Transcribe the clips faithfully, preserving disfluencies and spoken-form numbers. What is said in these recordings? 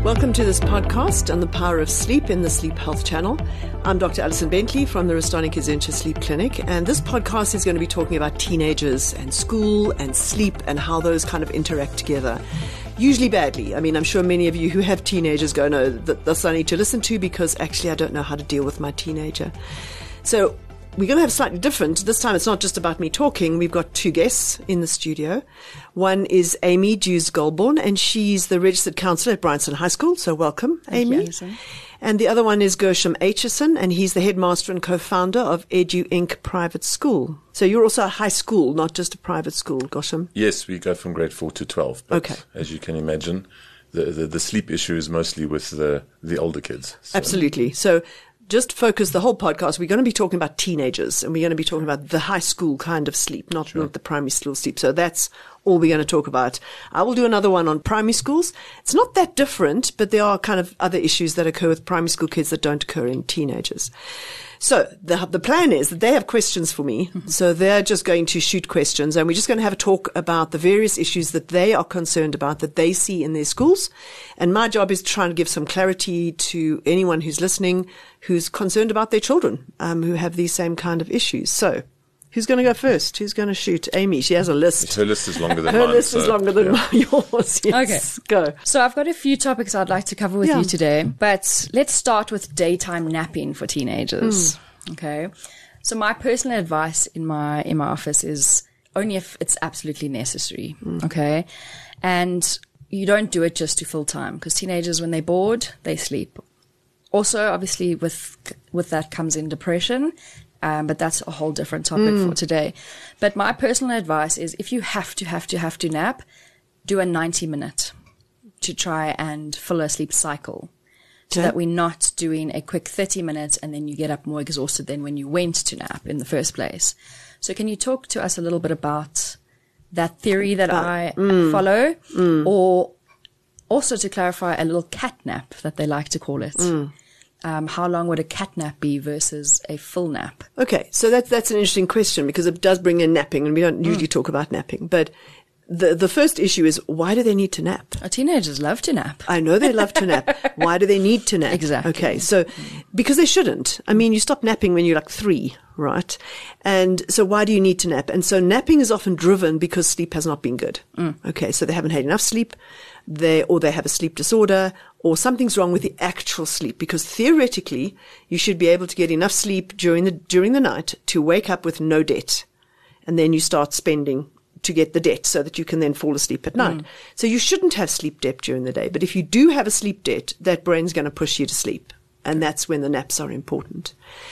Welcome to this podcast on the power of sleep in the Sleep Health Channel. I'm Doctor Alison Bentley from the Restonic Essentia Sleep Clinic, and this podcast is going to be talking about teenagers and school and sleep and how those kind of interact together. Usually badly. I mean, I'm sure many of you who have teenagers go, no, that's I need to listen to because actually I don't know how to deal with my teenager. So we're going to have slightly different. This time it's not just about me talking. We've got two guests in the studio. One is Amy Dews-Goulbourn, and she's the registered counsellor at Bryanston High School. So welcome, Thank Amy. You, Alison. And the other one is Gershom Aitchison, and he's the headmaster and co-founder of Edu Incorporated Private School. So you're also a high school, not just a private school, Gershom? Yes, we go from grade four to twelve. But okay. As you can imagine, the, the, the sleep issue is mostly with the, the older kids. So. Absolutely. So just focus the whole podcast. We're going to be talking about teenagers, and we're going to be talking about the high school kind of sleep, not, sure. not the primary school sleep. So that's all we're going to talk about. I will do another one on primary schools. It's not that different, but there are kind of other issues that occur with primary school kids that don't occur in teenagers. So the the plan is that they have questions for me. Mm-hmm. So they're just going to shoot questions, and we're just going to have a talk about the various issues that they are concerned about, that they see in their schools. And my job is to try and give some clarity to anyone who's listening, who's concerned about their children, um, who have these same kind of issues. So who's going to go first? Who's going to shoot? Amy, she has a list. Her list is longer than Her mine. Her list so, is longer than yeah. yours. Yes. Okay. Go. So I've got a few topics I'd like to cover with yeah. you today, but let's start with daytime napping for teenagers. Mm. Okay. So my personal advice in my, in my office is only if it's absolutely necessary. Mm. Okay. And you don't do it just to fill time, because teenagers, when they're bored, they sleep. Also, obviously, with, with that comes in depression. Um, but that's a whole different topic mm. for today. But my personal advice is if you have to, have to, have to nap, do a ninety minute to try and fill a sleep cycle. So okay. that we're not doing a quick thirty minutes and then you get up more exhausted than when you went to nap in the first place. So can you talk to us a little bit about that theory that uh, I mm. follow mm. or also to clarify a little cat nap that they like to call it? Mm. Um, how long would a cat nap be versus a full nap? Okay, so that's that's an interesting question because it does bring in napping, and we don't usually mm. talk about napping. But the the first issue is, why do they need to nap? Our teenagers love to nap. I know they love to nap. Why do they need to nap? Exactly. Okay, so because they shouldn't. I mean, you stop napping when you're like three, right? And so why do you need to nap? And so napping is often driven because sleep has not been good. Mm. Okay, so they haven't had enough sleep. They, or they have a sleep disorder, or something's wrong with the actual sleep, because theoretically you should be able to get enough sleep during the, during the night to wake up with no debt. And then you start spending to get the debt so that you can then fall asleep at night. Mm. So you shouldn't have sleep debt during the day. But if you do have a sleep debt, that brain's going to push you to sleep. And that's when the naps are important.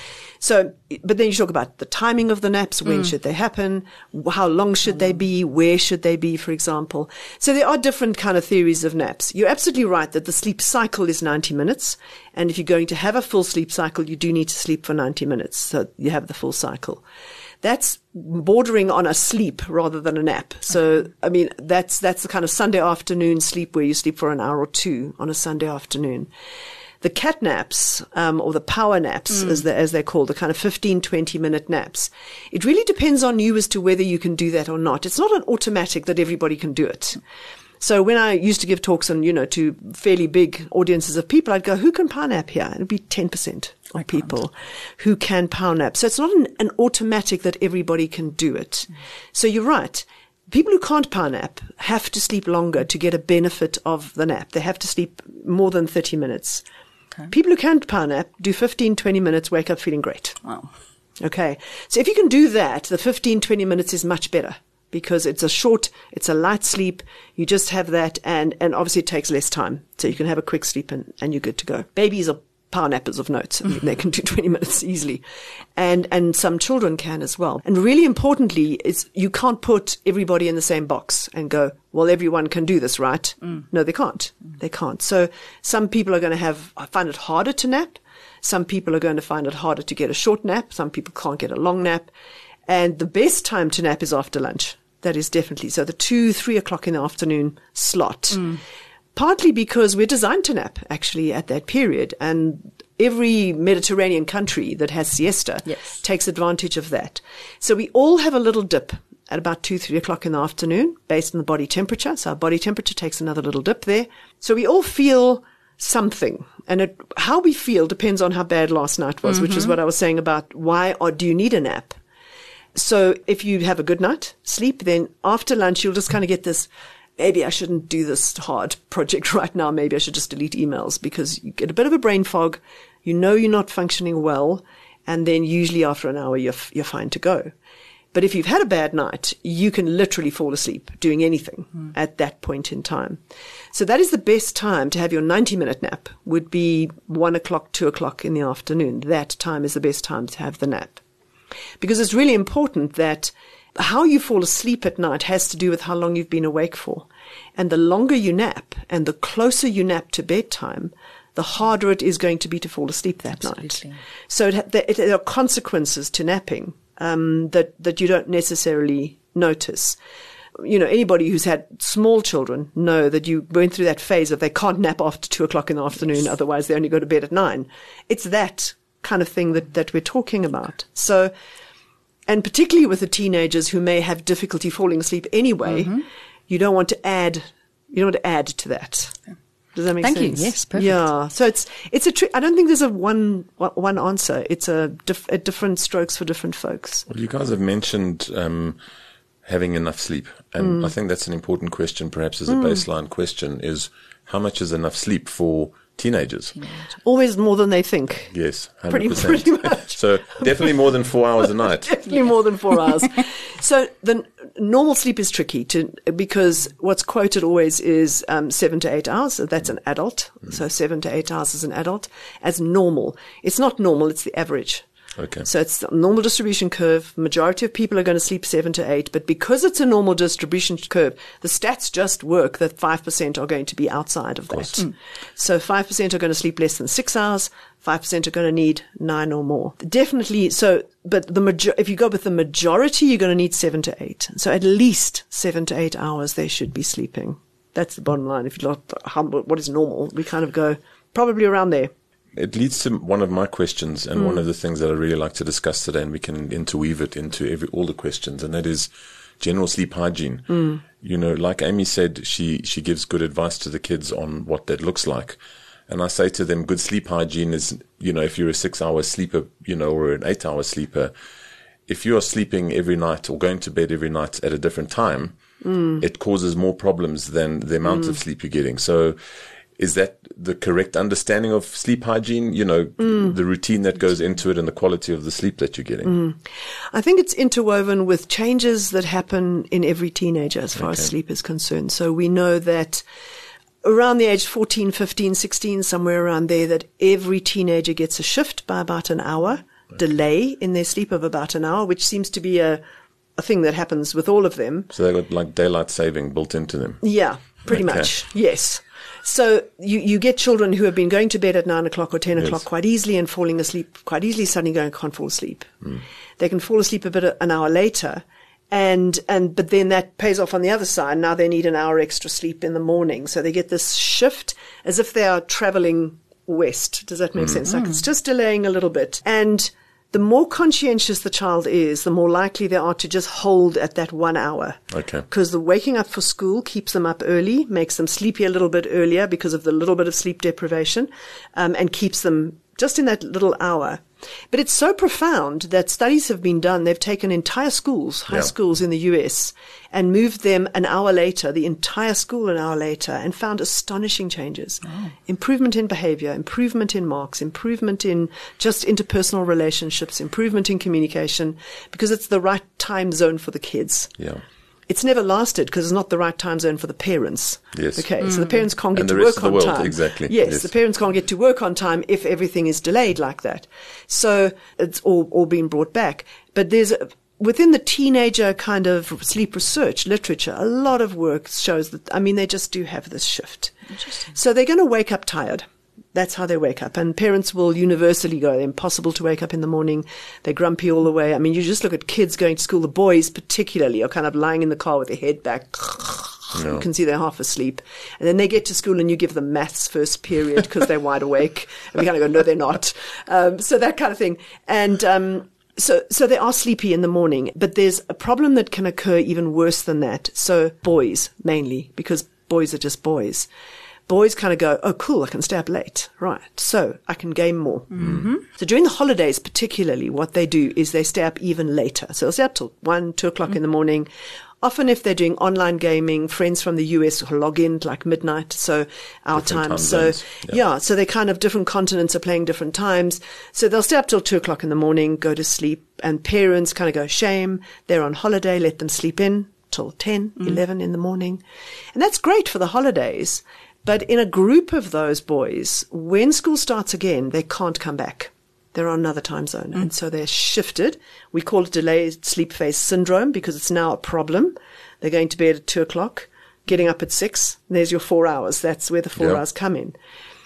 So, but then you talk about the timing of the naps. When mm. should they happen? How long should they be? Where should they be, for example? So there are different kind of theories of naps. You're absolutely right that the sleep cycle is ninety minutes. And if you're going to have a full sleep cycle, you do need to sleep for ninety minutes. So you have the full cycle. That's bordering on a sleep rather than a nap. So, I mean, that's, that's the kind of Sunday afternoon sleep where you sleep for an hour or two on a Sunday afternoon. The cat naps, um, or the power naps, mm. as, the, as they're called, the kind of fifteen, twenty minute naps. It really depends on you as to whether you can do that or not. It's not an automatic that everybody can do it. So when I used to give talks on, you know, to fairly big audiences of people, I'd go, who can power nap here? It'd be ten percent of I people can't. who can power nap. So it's not an, an automatic that everybody can do it. Mm. So you're right. People who can't power nap have to sleep longer to get a benefit of the nap. They have to sleep more than thirty minutes. Okay. People who can't power nap do fifteen, twenty minutes, wake up feeling great. Wow. Okay. So if you can do that, the fifteen, twenty minutes is much better because it's a short, it's a light sleep. You just have that, and, and obviously it takes less time. So you can have a quick sleep and, and you're good to go. Babies are power nappers of note. I mean, they can do twenty minutes easily. And, and some children can as well. And really importantly is you can't put everybody in the same box and go, well, everyone can do this, right? Mm. No, they can't. Mm. They can't. So some people are going to have, find it harder to nap. Some people are going to find it harder to get a short nap. Some people can't get a long nap. And the best time to nap is after lunch. That is definitely. So the two, three o'clock in the afternoon slot. Mm. Partly because we're designed to nap actually at that period. And every Mediterranean country that has siesta yes. takes advantage of that. So we all have a little dip at about two, three o'clock in the afternoon based on the body temperature. So our body temperature takes another little dip there. So we all feel something. And it, how we feel depends on how bad last night was, mm-hmm. which is what I was saying about why or do you need a nap? So if you have a good night sleep, then after lunch, you'll just kind of get this, maybe I shouldn't do this hard project right now. Maybe I should just delete emails, because you get a bit of a brain fog. You know you're not functioning well. And then usually after an hour, you're, you're fine to go. But if you've had a bad night, you can literally fall asleep doing anything mm. at that point in time. So that is the best time to have your ninety minute nap, would be one o'clock, two o'clock in the afternoon. That time is the best time to have the nap. Because it's really important that how you fall asleep at night has to do with how long you've been awake for. And the longer you nap and the closer you nap to bedtime, the harder it is going to be to fall asleep that Absolutely. night. So it, it, there are consequences to napping um, that, that you don't necessarily notice. You know, anybody who's had small children know that you went through that phase of they can't nap after two o'clock in the afternoon, otherwise they only go to bed at nine. It's that kind of thing that, that we're talking about. So, and particularly with the teenagers who may have difficulty falling asleep anyway, mm-hmm. you don't want to add, you don't want to add to that. Okay. Does that make Thank sense? you. Yes, perfect. Yeah. So it's, it's a trick. I don't think there's a one, one answer. It's a, dif- a different strokes for different folks. Well, you guys have mentioned, um, having enough sleep. And mm. I think that's an important question, perhaps as a mm. baseline question, is how much is enough sleep for teenagers? Always more than they think. Yes, one hundred percent. Pretty, pretty much. So definitely more than four hours a night. Definitely more than four hours. So the n- normal sleep is tricky to, because what's quoted always is um, seven to eight hours. So that's an adult. Mm. So seven to eight hours as an adult as normal. It's not normal. It's the average. Okay. So it's a normal distribution curve. Majority of people are going to sleep seven to eight, but because it's a normal distribution curve, the stats just work that five percent are going to be outside of, of that. Mm. So five percent are going to sleep less than six hours. five percent are going to need nine or more. Definitely. So, but the major, if you go with the majority, you're going to need seven to eight. So at least seven to eight hours they should be sleeping. That's the bottom line. If you look at what is normal, we kind of go probably around there. It leads to one of my questions, and mm. one of the things that I really like to discuss today, and we can interweave it into every all the questions, and that is general sleep hygiene. Mm. You know, like Amy said, she, she gives good advice to the kids on what that looks like. And I say to them, good sleep hygiene is, you know, if you're a six-hour sleeper, you know, or an eight-hour sleeper, if you are sleeping every night or going to bed every night at a different time, mm. it causes more problems than the amount mm. of sleep you're getting. So, is that the correct understanding of sleep hygiene? You know, mm. the routine that goes into it and the quality of the sleep that you're getting? Mm. I think it's interwoven with changes that happen in every teenager as far okay. as sleep is concerned. So we know that around the age fourteen, fifteen, sixteen, somewhere around there, that every teenager gets a shift by about an hour, okay. delay in their sleep of about an hour, which seems to be a, a thing that happens with all of them. So they've got like daylight saving built into them? Yeah, pretty okay. much. Yes. So you, you get children who have been going to bed at nine o'clock or ten yes. o'clock quite easily and falling asleep quite easily, suddenly going, can't fall asleep. Mm. They can fall asleep a bit an hour later. And, and, but then that pays off on the other side. Now they need an hour extra sleep in the morning. So they get this shift as if they are traveling west. Does that make mm. sense? Like it's just delaying a little bit. And the more conscientious the child is, the more likely they are to just hold at that one hour. Okay. Because the waking up for school keeps them up early, makes them sleepy a little bit earlier because of the little bit of sleep deprivation, um, and keeps them just in that little hour. But it's so profound that studies have been done. They've taken entire schools, high yeah. schools in the U S, and moved them an hour later, the entire school an hour later, and found astonishing changes. Oh. Improvement in behavior, improvement in marks, improvement in just interpersonal relationships, improvement in communication, because it's the right time zone for the kids. Yeah. It's never lasted because it's not the right time zone for the parents. Yes. Okay, mm. so the parents can't get and to the rest work of the on world, time. Exactly. Yes, yes, the parents can't get to work on time if everything is delayed like that. So it's all, all been brought back. But there's, a, within the teenager kind of sleep research literature, a lot of work shows that, I mean, they just do have this shift. Interesting. So they're going to wake up tired. That's how they wake up. And parents will universally go, impossible to wake up in the morning. They're grumpy all the way. I mean, you just look at kids going to school. The boys particularly are kind of lying in the car with their head back. No. You can see they're half asleep. And then they get to school and you give them maths first period because they're wide awake. And we kind of go, no, they're not. Um, so that kind of thing. And um, so, so they are sleepy in the morning. But there's a problem that can occur even worse than that. So boys mainly, because boys are just boys. boys kind of go, oh, cool, I can stay up late. Right. So I can game more. Mm-hmm. So during the holidays, particularly, what they do is they stay up even later. So they'll stay up till one, two o'clock mm-hmm. in the morning. Often if they're doing online gaming, friends from the U S will log in like midnight, so our Different time. time So zones. yeah. Yeah. so they kind of different continents are playing different times. So they'll stay up till two o'clock in the morning, go to sleep, and parents kind of go, shame, they're on holiday, let them sleep in till ten, mm. eleven in the morning. And that's great for the holidays. But in a group of those boys, when school starts again, they can't come back. They're on another time zone. Mm. And so they're shifted. We call it delayed sleep phase syndrome because it's now a problem. They're going to bed at two o'clock, getting up at six. There's your four hours. That's where the four Yep. hours come in.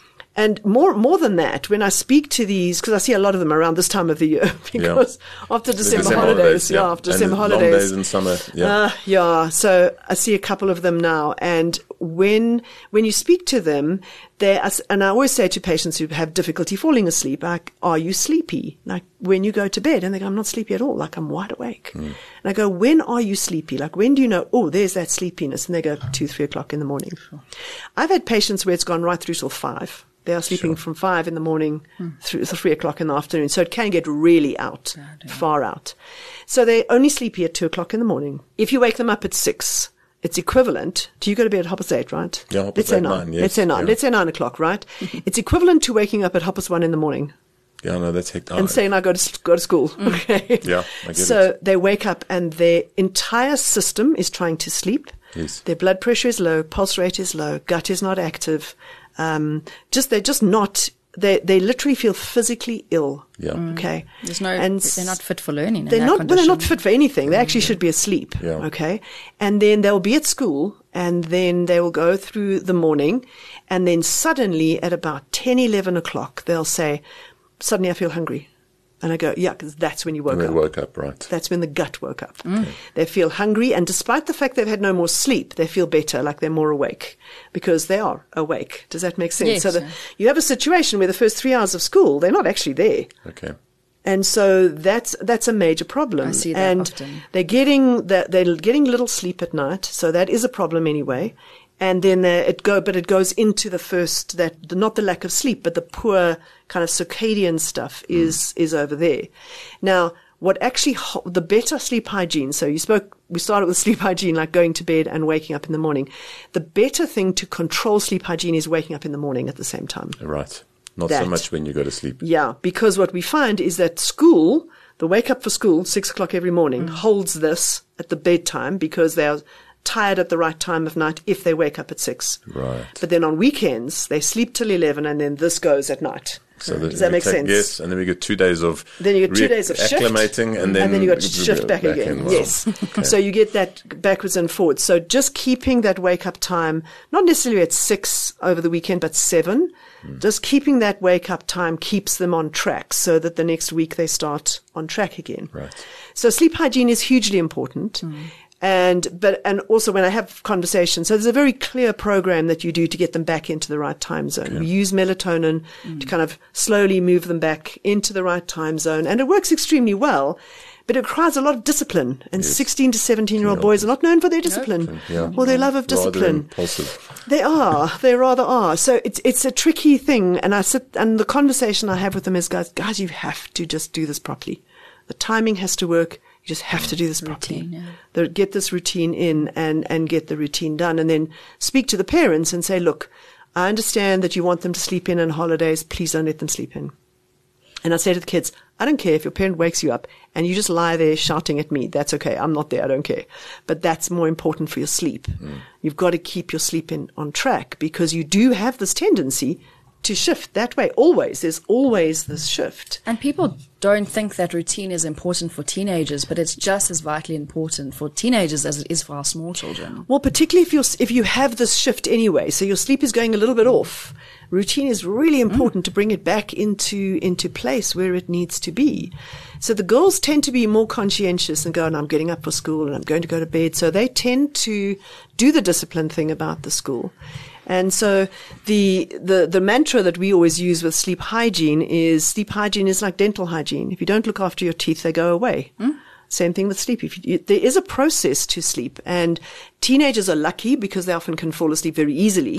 And more, more than that, when I speak to these, because I see a lot of them around this time of the year, because Yeah. after The December, holidays, yeah, after And December the holidays. long days in summer. Yeah. Uh, yeah. So I see a couple of them now. And when, when you speak to them, they, and I always say to patients who have difficulty falling asleep, like, are you sleepy? Like when you go to bed, and they go, I'm not sleepy at all. Like I'm wide awake. Mm. And I go, when are you sleepy? Like when do you know, oh, there's that sleepiness? And they go two, three o'clock in the morning. Sure. I've had patients where it's gone right through till five. They are sleeping Sure. from five in the morning hmm. through to three o'clock in the afternoon. So it can get really out, oh, far out. So they're only sleepy at two o'clock in the morning. If you wake them up at six, it's equivalent to, you go to bed at half past eight, right? Yeah, half Let's past say eight, nine. nine, yes. Let's say nine. Yeah. Let's say nine o'clock, right? It's equivalent to waking up at half past one in the morning Yeah, no, that's hectic. and saying, I go to, go to school. Mm. Okay. Yeah, I get so it. they wake up and their entire system is trying to sleep. Yes. Their blood pressure is low, pulse rate is low, gut is not active. Um, just, they're just not, they, they literally feel physically ill. Yeah. Mm. Okay. There's no, and they're not fit for learning. They're in not, that well, they're not condition. fit for anything. They actually should be asleep. Yeah. Okay. And then they'll be at school and then they will go through the morning and then suddenly at about ten, eleven o'clock, they'll say, suddenly I feel hungry. And I go, yeah, because that's when you woke When up. they woke up, right. That's when the gut woke up. Mm. They feel hungry, and despite the fact they've had no more sleep, they feel better, like they're more awake, because they are awake. Does that make sense? Yes, so the, yeah. you have a situation where the first three hours of school, they're not actually there. Okay. And so that's that's a major problem. I see that and often. they're getting the, they're getting little sleep at night, so that is a problem anyway. And then uh, it go, but it goes into the first that not the lack of sleep, but the poor kind of circadian stuff is mm. is over there. Now, what actually the better sleep hygiene? So you spoke, we started with sleep hygiene, like going to bed and waking up in the morning. The better thing to control sleep hygiene is waking up in the morning at the same time. Right. Not That. so much when you go to sleep. Yeah, because what we find is that school, the wake up for school, six o'clock every morning, mm. holds this at the bedtime because they are tired at the right time of night if they wake up at six. Right. But then on weekends, they sleep till eleven and then this goes at night. So Does that we make take- sense? Yes, and then we get two days of Then you get two days of shift. acclimating, and then and then you got to shift back, back again. in. Well, Yes. okay. So you get that backwards and forwards. So just keeping that wake up time, not necessarily at six over the weekend, but seven. Mm. Just keeping that wake up time keeps them on track so that the next week they start on track again. Right. So sleep hygiene is hugely important. Mm. And, but, and also when I have conversations, so there's a very clear program that you do to get them back into the right time zone. Okay. We use melatonin mm. to kind of slowly move them back into the right time zone. And it works extremely well, but it requires a lot of discipline. And Yes. sixteen to seventeen year old boys are not known for their discipline Nope. Yeah. or their love of Rather discipline. impulsive. They are. They rather are. So it's it's a tricky thing. And I sit, and the conversation I have with them is, guys, guys, you have to just do this properly. The timing has to work. You just have to do this properly. Routine, yeah. The, get this routine in and, and get the routine done. And then speak to the parents and say, look, I understand that you want them to sleep in on holidays. Please don't let them sleep in. And I say to the kids, I don't care if your parent wakes you up and you just lie there shouting at me. That's okay. I'm not there. I don't care. But that's more important for your sleep. Mm. You've got to keep your sleep in on track because you do have this tendency to shift that way. Always. There's always this shift. And people don't think that routine is important for teenagers, but it's just as vitally important for teenagers as it is for our small children. Well, particularly if you're, if you have this shift anyway, so your sleep is going a little bit off, routine is really important mm. to bring it back into, into place where it needs to be. So the girls tend to be more conscientious and go, and I'm getting up for school and I'm going to go to bed. So they tend to do the discipline thing about the school. And so the, the, the mantra that we always use with sleep hygiene is sleep hygiene is like dental hygiene. If you don't look after your teeth, they go away. Mm. Same thing with sleep. If you, there is a process to sleep, and teenagers are lucky because they often can fall asleep very easily.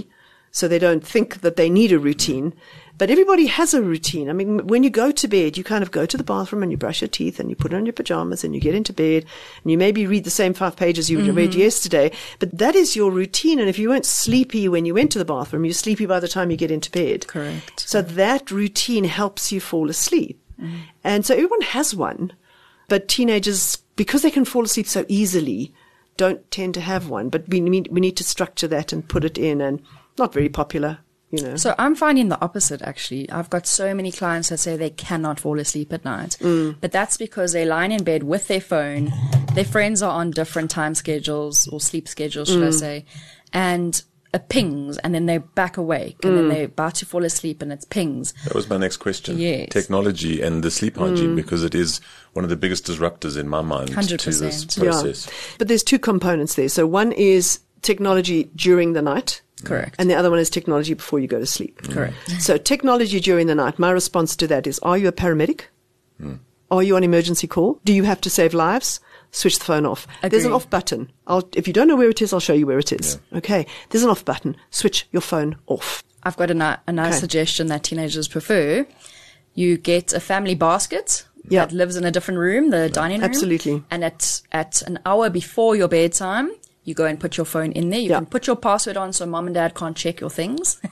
so they don't think that they need a routine. But everybody has a routine. I mean, when you go to bed, you kind of go to the bathroom and you brush your teeth and you put on your pajamas and you get into bed and you maybe read the same five pages you mm-hmm. read yesterday. But that is your routine. And if you weren't sleepy when you went to the bathroom, you're sleepy by the time you get into bed. Correct. So that routine helps you fall asleep. Mm. And so everyone has one. But teenagers, because they can fall asleep so easily, don't tend to have one. But we need, we need to structure that and put it in, and not very popular. You know. So I'm finding the opposite, actually. I've got so many clients that say they cannot fall asleep at night. Mm. But that's because they're lying in bed with their phone. Their friends are on different time schedules or sleep schedules, should mm. I say. And it pings, and then they're back awake, and mm. then they're about to fall asleep, and it pings. That was my next question. Yes. Technology and the sleep hygiene, mm. because it is one of the biggest disruptors in my mind one hundred percent. to this process. Yeah. But there's two components there. So one is technology during the night. Correct. And the other one is technology before you go to sleep. Correct. So technology during the night, my response to that is, are you a paramedic? Mm. Are you on emergency call? Do you have to save lives? Switch the phone off. Agreed. There's an off button. I'll, if you don't know where it is, I'll show you where it is. Yeah. Okay. There's an off button. Switch your phone off. I've got a, ni- a nice Okay. suggestion that teenagers prefer. You get a family basket Yeah. that lives in a different room, the dining room. Absolutely. And at, at an hour before your bedtime, you go and put your phone in there. You Yeah. can put your password on so mom and dad can't check your things.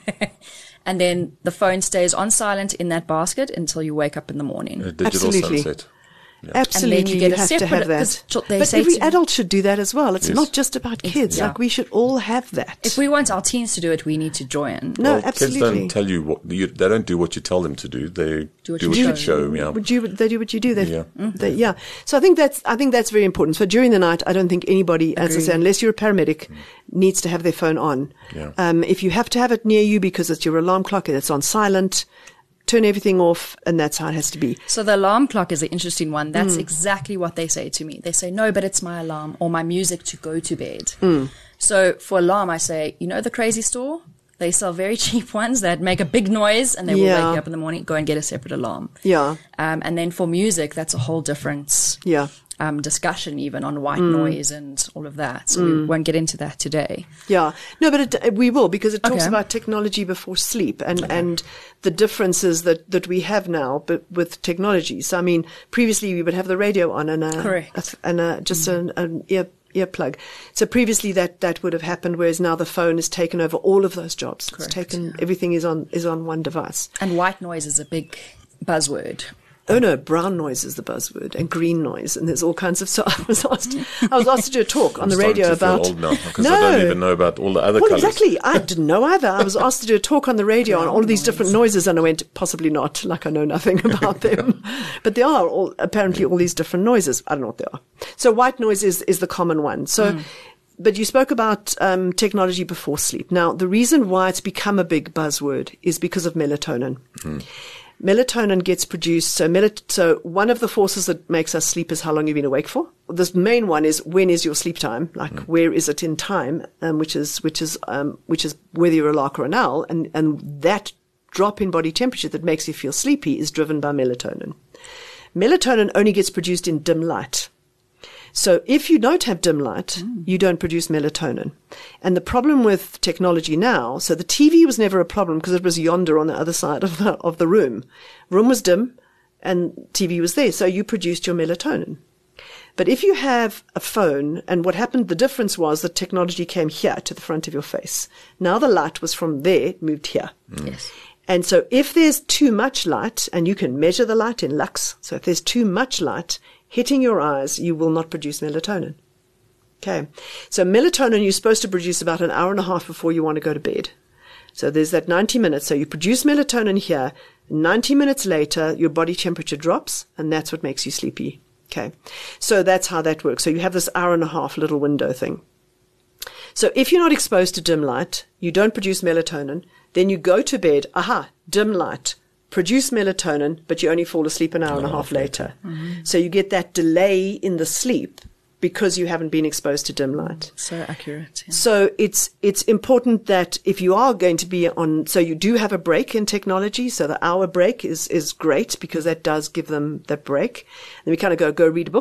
And then the phone stays on silent in that basket until you wake up in the morning. A digital Absolutely. sunset. Yeah. Absolutely, And then you get a have to separate- have that. 'cause they But say every to- adult should do that as well. It's Yes. not just about kids. yeah. Like, we should all have that. If we want our teens to do it, we need to join. no, Well, absolutely. kids don't tell you what you, they don't do what you tell them to do. They Do what do you what show. you show. Yeah. Would you, they do what you do. They, Yeah. they, yeah. So I think that's, I think that's very important. So during the night, I don't think anybody, as I Agreed. say, unless you're a paramedic, needs to have their phone on. Yeah. Um, if you have to have it near you because it's your alarm clock and it's on silent, turn everything off, and that's how it has to be. So the alarm clock is an interesting one. That's exactly what they say to me. They say, no, but it's my alarm or my music to go to bed. Mm. So for alarm, I say, you know, the Crazy Store? They sell very cheap ones that make a big noise and they will Yeah. wake you up in the morning. Go and get a separate alarm. Yeah. Um, and then for music, that's a whole different Yeah. um, discussion even on white noise and all of that. So we won't get into that today. Yeah. No, but it, we will, because it talks Okay. about technology before sleep and, and the differences that, that we have now but with technology. So, I mean, previously we would have the radio on and a, Correct. a and a, just an, an ear, earplug. So previously that, that would have happened, whereas now the phone has taken over all of those jobs. Correct. It's taken, everything is on, is on one device. And white noise is a big buzzword. Oh no, brown noise is the buzzword, and green noise, and there's all kinds of. So I was asked, I was asked to do a talk on I'm the starting radio to feel about. old now because no, I don't even know about all the other well, colours. exactly. I didn't know either. I was asked to do a talk on the radio on all of these different noises, and I went, possibly not, like I know nothing about them. But there are all, apparently all these different noises. I don't know what they are. So white noise is, is the common one. So. Mm. But you spoke about um, technology before sleep. Now, the reason why it's become a big buzzword is because of melatonin. Mm. Melatonin gets produced. So, melat- so one of the forces that makes us sleep is how long you've been awake for. The main one is when is your sleep time? Like mm. where is it in time? Um, which is which is um, which is whether you're a lark or an owl, and and that drop in body temperature that makes you feel sleepy is driven by melatonin. Melatonin only gets produced in dim light. So if you don't have dim light, mm. you don't produce melatonin. And the problem with technology now, so the T V was never a problem because it was yonder on the other side of the, of the room. Room was dim and T V was there. So you produced your melatonin. But if you have a phone, and what happened, the difference was that technology came here to the front of your face. Now the light was from there, moved here. Mm. Yes. And so if there's too much light, and you can measure the light in lux, so if there's too much light hitting your eyes, you will not produce melatonin. Okay. So melatonin you're supposed to produce about an hour and a half before you want to go to bed. So there's that ninety minutes. So you produce melatonin here. ninety minutes later, your body temperature drops, and that's what makes you sleepy. Okay. So that's how that works. So you have this hour and a half little window thing. So if you're not exposed to dim light, you don't produce melatonin, then you go to bed, aha, dim light, produce melatonin, but you only fall asleep an hour and a half later. Mm-hmm. So you get that delay in the sleep because you haven't been exposed to dim light. So accurate. Yeah. So it's it's important that if you are going to be on, so you do have a break in technology. So the hour break is is great because that does give them that break. Then we kind of go go read a book.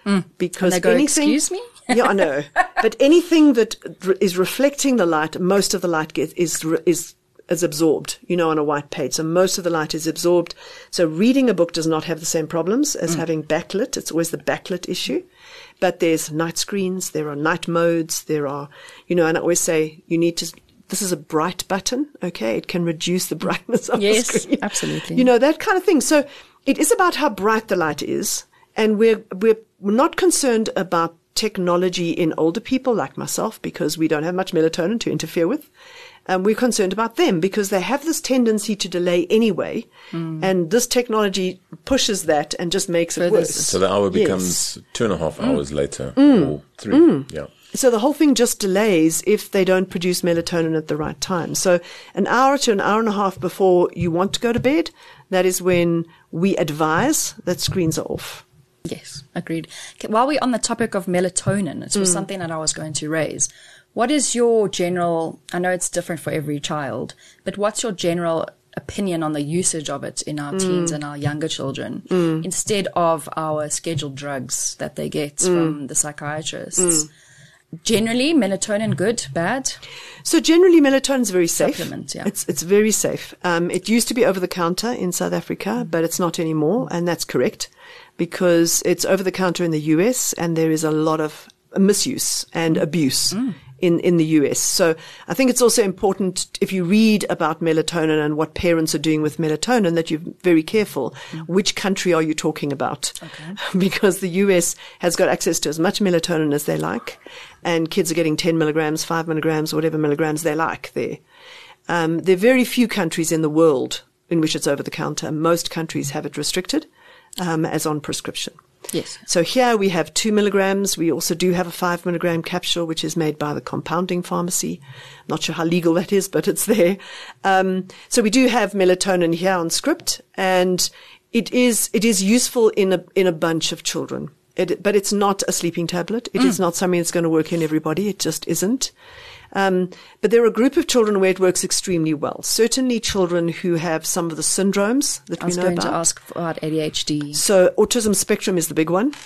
Mm. Because and they go, anything, excuse me? Yeah, I know. But anything that r- is reflecting the light, most of the light gets, is, is, is absorbed, you know, on a white page. So most of the light is absorbed. So reading a book does not have the same problems as mm. having backlit. It's always the backlit issue. But there's night screens, there are night modes, there are, you know, and I always say you need to, this is a bright button, okay? It can reduce the brightness of yes, the screen. Yes, absolutely. You know, that kind of thing. So it is about how bright the light is. And we're, we're not concerned about technology in older people like myself because we don't have much melatonin to interfere with. Um, we're concerned about them because they have this tendency to delay anyway. Mm. And this technology pushes that and just makes it worse. So the hour becomes yes. two and a half hours mm. later mm. or three. Mm. Yeah. So the whole thing just delays if they don't produce melatonin at the right time. So an hour to an hour and a half before you want to go to bed, that is when we advise that screens are off. Yes, agreed. Okay, while we're on the topic of melatonin, it was mm. something that I was going to raise. What is your general, I know it's different for every child, but what's your general opinion on the usage of it in our mm. teens and our younger children mm. instead of our scheduled drugs that they get mm. from the psychiatrists? Mm. Generally, melatonin, good, bad? So generally, melatonin is very safe. Supplement, yeah. It's, it's very safe. Um, it used to be over the counter in South Africa, but it's not anymore, and that's correct because it's over the counter in the U S and there is a lot of misuse and mm. abuse. Mm. in, in the U S. So I think it's also important if you read about melatonin and what parents are doing with melatonin that you're very careful. Mm. Which country are you talking about? Okay. Because the U S has got access to as much melatonin as they like and kids are getting ten milligrams, five milligrams, whatever milligrams they like there. Um, there are very few countries in the world in which it's over the counter. Most countries have it restricted um, as on prescription. Yes. So here we have two milligrams. We also do have a five milligram capsule, which is made by the compounding pharmacy. Not sure how legal that is, but it's there. Um, so we do have melatonin here on script, and it is it is useful in a in a bunch of children. It, but it's not a sleeping tablet. It mm. is not something that's going to work in everybody. It just isn't. Um, but there are a group of children where it works extremely well. Certainly children who have some of the syndromes that we know about. I was going to ask about A D H D. So autism spectrum is the big one.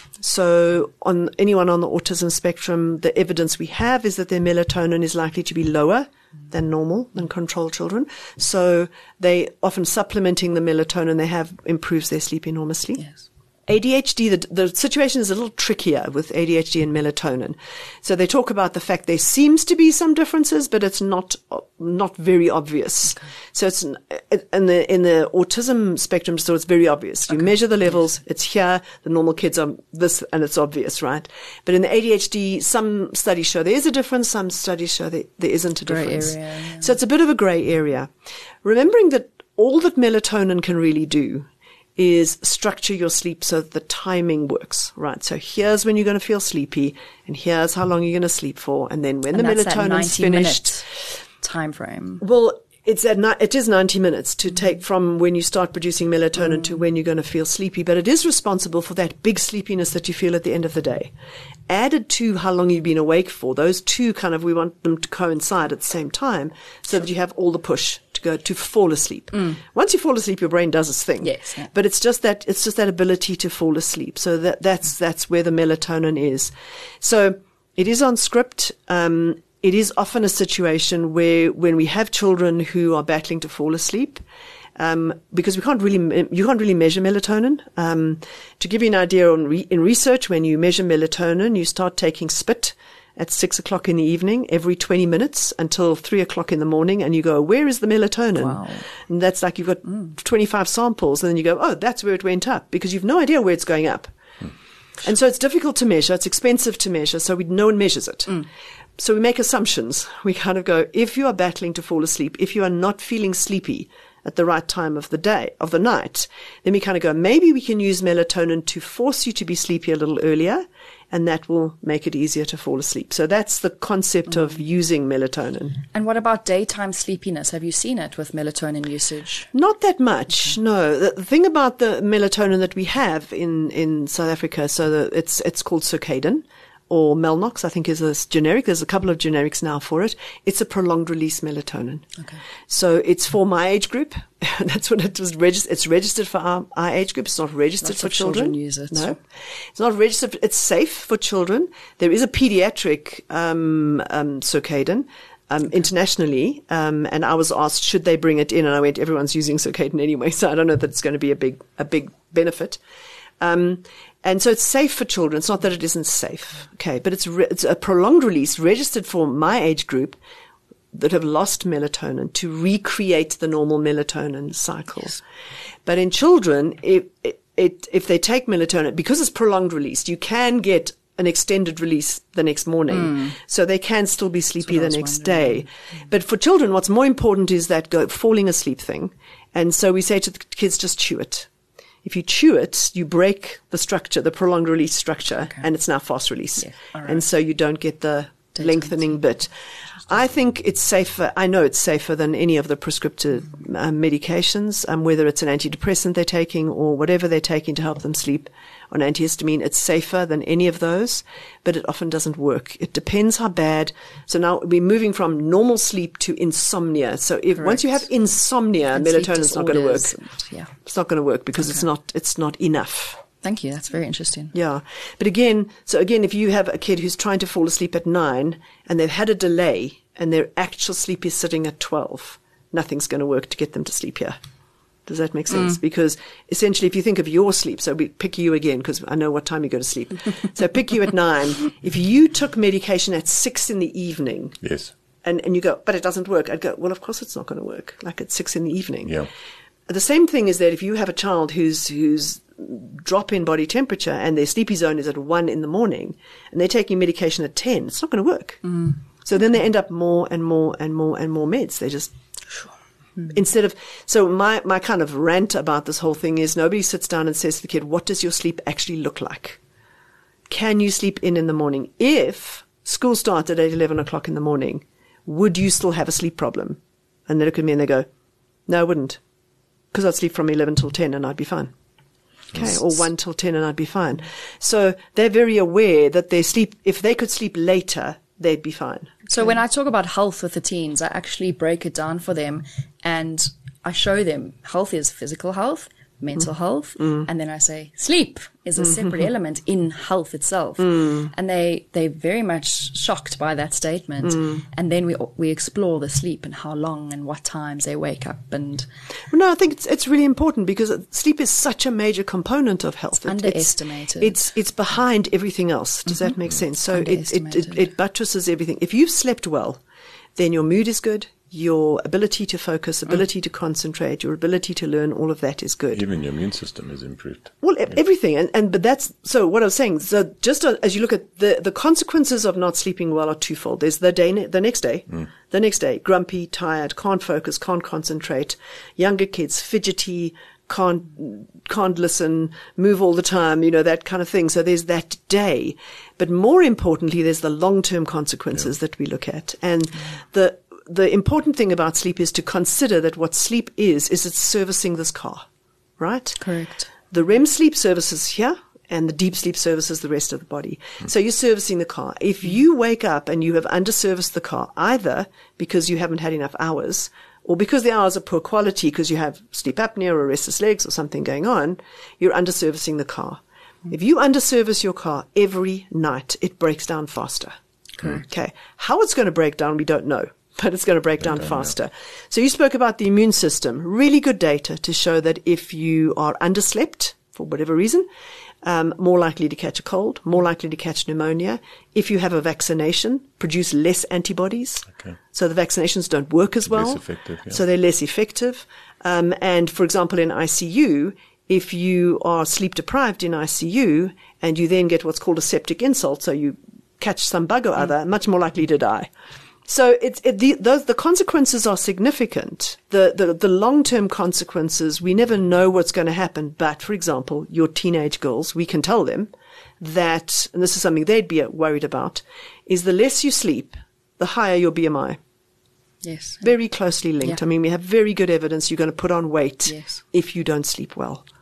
So on anyone on the autism spectrum, the evidence we have is that their melatonin is likely to be lower than normal, than control children. So they often supplementing the melatonin they have improves their sleep enormously. Yes. A D H D, the, the situation is a little trickier with A D H D and melatonin. So they talk about the fact there seems to be some differences, but it's not not very obvious. Okay. So it's in the in the autism spectrum, so it's very obvious. You okay. measure the levels, yes. It's here. The normal kids are this, and it's obvious, right? But in the A D H D, some studies show there is a difference. Some studies show that there isn't a gray difference. Area, yeah. So it's a bit of a grey area. Remembering that all that melatonin can really do is structure your sleep so that the timing works, right? So here's when you're going to feel sleepy, and here's how long you're going to sleep for, and then when and the melatonin's finished, time frame. Well, it's at ni- it is ninety minutes to take from when you start producing melatonin mm. to when you're going to feel sleepy, but it is responsible for that big sleepiness that you feel at the end of the day. Added to how long you've been awake for, those two kind of, we want them to coincide at the same time so that you have all the push to go to fall asleep. Mm. Once you fall asleep, your brain does its thing. Yes. Yeah. But it's just that, it's just that ability to fall asleep. So that, that's, that's where the melatonin is. So it is on script. Um, it is often a situation where when we have children who are battling to fall asleep, Um, because we can't really, you can't really measure melatonin. Um, to give you an idea on re- in research, when you measure melatonin, you start taking spit at six o'clock in the evening every twenty minutes until three o'clock in the morning, and you go, where is the melatonin? Wow. And that's like you've got mm. twenty-five samples, and then you go, oh, that's where it went up, because you've no idea where it's going up. Mm. And so it's difficult to measure. It's expensive to measure, so we, no one measures it. Mm. So we make assumptions. We kind of go, if you are battling to fall asleep, if you are not feeling sleepy at the right time of the day, of the night, then we kind of go, maybe we can use melatonin to force you to be sleepy a little earlier, and that will make it easier to fall asleep. So that's the concept mm. of using melatonin. And what about daytime sleepiness? Have you seen it with melatonin usage? Not that much, okay. no. The, the thing about the melatonin that we have in, in South Africa, so the, it's, it's called circadian, or Melnox, I think is a generic. There's a couple of generics now for it. It's a prolonged release melatonin. Okay. So it's for my age group. That's what it was registered. It's registered for our, our age group. It's not registered Lots for of children. children use it. No, it's not registered. It's safe for children. There is a pediatric um, um, circadian. Um, okay. Internationally, um, and I was asked, should they bring it in? And I went, everyone's using circadian anyway, so I don't know that it's going to be a big, a big benefit. Um, and so it's safe for children. It's not that it isn't safe. Okay. But it's, re- it's a prolonged release registered for my age group that have lost melatonin to recreate the normal melatonin cycle. Yes. But in children, if, it, if they take melatonin, because it's prolonged release, you can get an extended release the next morning. Mm. So they can still be sleepy the next day. Mm. But for children, what's more important is that go, falling asleep thing. And so we say to the kids, just chew it. If you chew it, you break the structure, the prolonged release structure, okay. and it's now fast release. Yeah. Right. And so you don't get the Daytime lengthening bit. I think it's safer. I know it's safer than any of the prescriptive um, medications, um, whether it's an antidepressant they're taking or whatever they're taking to help them sleep, or an antihistamine. It's safer than any of those, but it often doesn't work. It depends how bad. So now we're moving from normal sleep to insomnia. So if Correct. once you have insomnia, and melatonin's not going to work. And, yeah. It's not going to work because okay. it's not. It's not enough. Thank you. That's very interesting. Yeah. But again, so again, if you have a kid who's trying to fall asleep at nine and they've had a delay and their actual sleep is sitting at twelve, nothing's going to work to get them to sleep here. Does that make sense? Mm. Because essentially, if you think of your sleep, so we pick you again, because I know what time you go to sleep. So pick you at nine. If you took medication at six in the evening. Yes. And, and you go, but it doesn't work. I'd go, well, of course it's not going to work. Like at six in the evening. Yeah. The same thing is that if you have a child who's, who's, drop in body temperature and their sleepy zone is at one in the morning and they're taking medication at ten, it's not going to work. Mm. So then they end up more and more and more and more meds. They just, sure. mm. instead of, so my, my kind of rant about this whole thing is nobody sits down and says to the kid, what does your sleep actually look like? Can you sleep in in the morning? If school starts at eight, eleven o'clock in the morning, would you still have a sleep problem? And they look at me and they go, no, I wouldn't. Because I'd sleep from eleven till ten and I'd be fine. Okay, or one till ten and I'd be fine. So they're very aware that they sleep, if they could sleep later, they'd be fine. So okay. when I talk about health with the teens, I actually break it down for them and I show them health is physical health, mental mm. health, mm. and then I say sleep is a separate mm-hmm. element in health itself. Mm. And they, they're very much shocked by that statement. Mm. And then we we explore the sleep and how long and what times they wake up. And well, no, I think it's it's really important because sleep is such a major component of health. It's it, underestimated. It's, it's it's behind everything else. Does mm-hmm. that make sense? So it, it, it, it buttresses everything. If you've slept well, then your mood is good. Your ability to focus, ability mm. to concentrate, your ability to learn, all of that is good. Even your immune system is improved. Well, yeah. everything. And, and, but that's, so what I was saying, so just as you look at the, the consequences of not sleeping well are twofold. There's the day, the next day, mm. the next day, grumpy, tired, can't focus, can't concentrate, younger kids, fidgety, can't, can't listen, move all the time, you know, that kind of thing. So there's that day. But more importantly, there's the long-term consequences yeah. that we look at. And mm. the, The important thing about sleep is to consider that what sleep is, is it's servicing this car, right? Correct. The R E M sleep services here and the deep sleep services the rest of the body. Mm. So you're servicing the car. If you wake up and you have underserviced the car, either because you haven't had enough hours or because the hours are poor quality because you have sleep apnea or restless legs or something going on, you're underservicing the car. Mm. If you underservice your car every night, it breaks down faster. Correct. Okay. How it's going to break down, we don't know. But it's going to break down faster. So you spoke about the immune system. Really good data to show that if you are underslept for whatever reason, um, more likely to catch a cold, more likely to catch pneumonia. If you have a vaccination, produce less antibodies. Okay. So the vaccinations don't work as well. Less effective, yeah. So they're less effective. Um, and for example, in I C U, if you are sleep deprived in I C U and you then get what's called a septic insult, so you catch some bug or other, mm. much more likely to die. So it's it, the, those, the consequences are significant. The, the, the long-term consequences, we never know what's going to happen. But, for example, your teenage girls, we can tell them that, and this is something they'd be worried about, is the less you sleep, the higher your B M I. Yes. Very closely linked. Yeah. I mean, we have very good evidence you're going to put on weight yes. if you don't sleep well.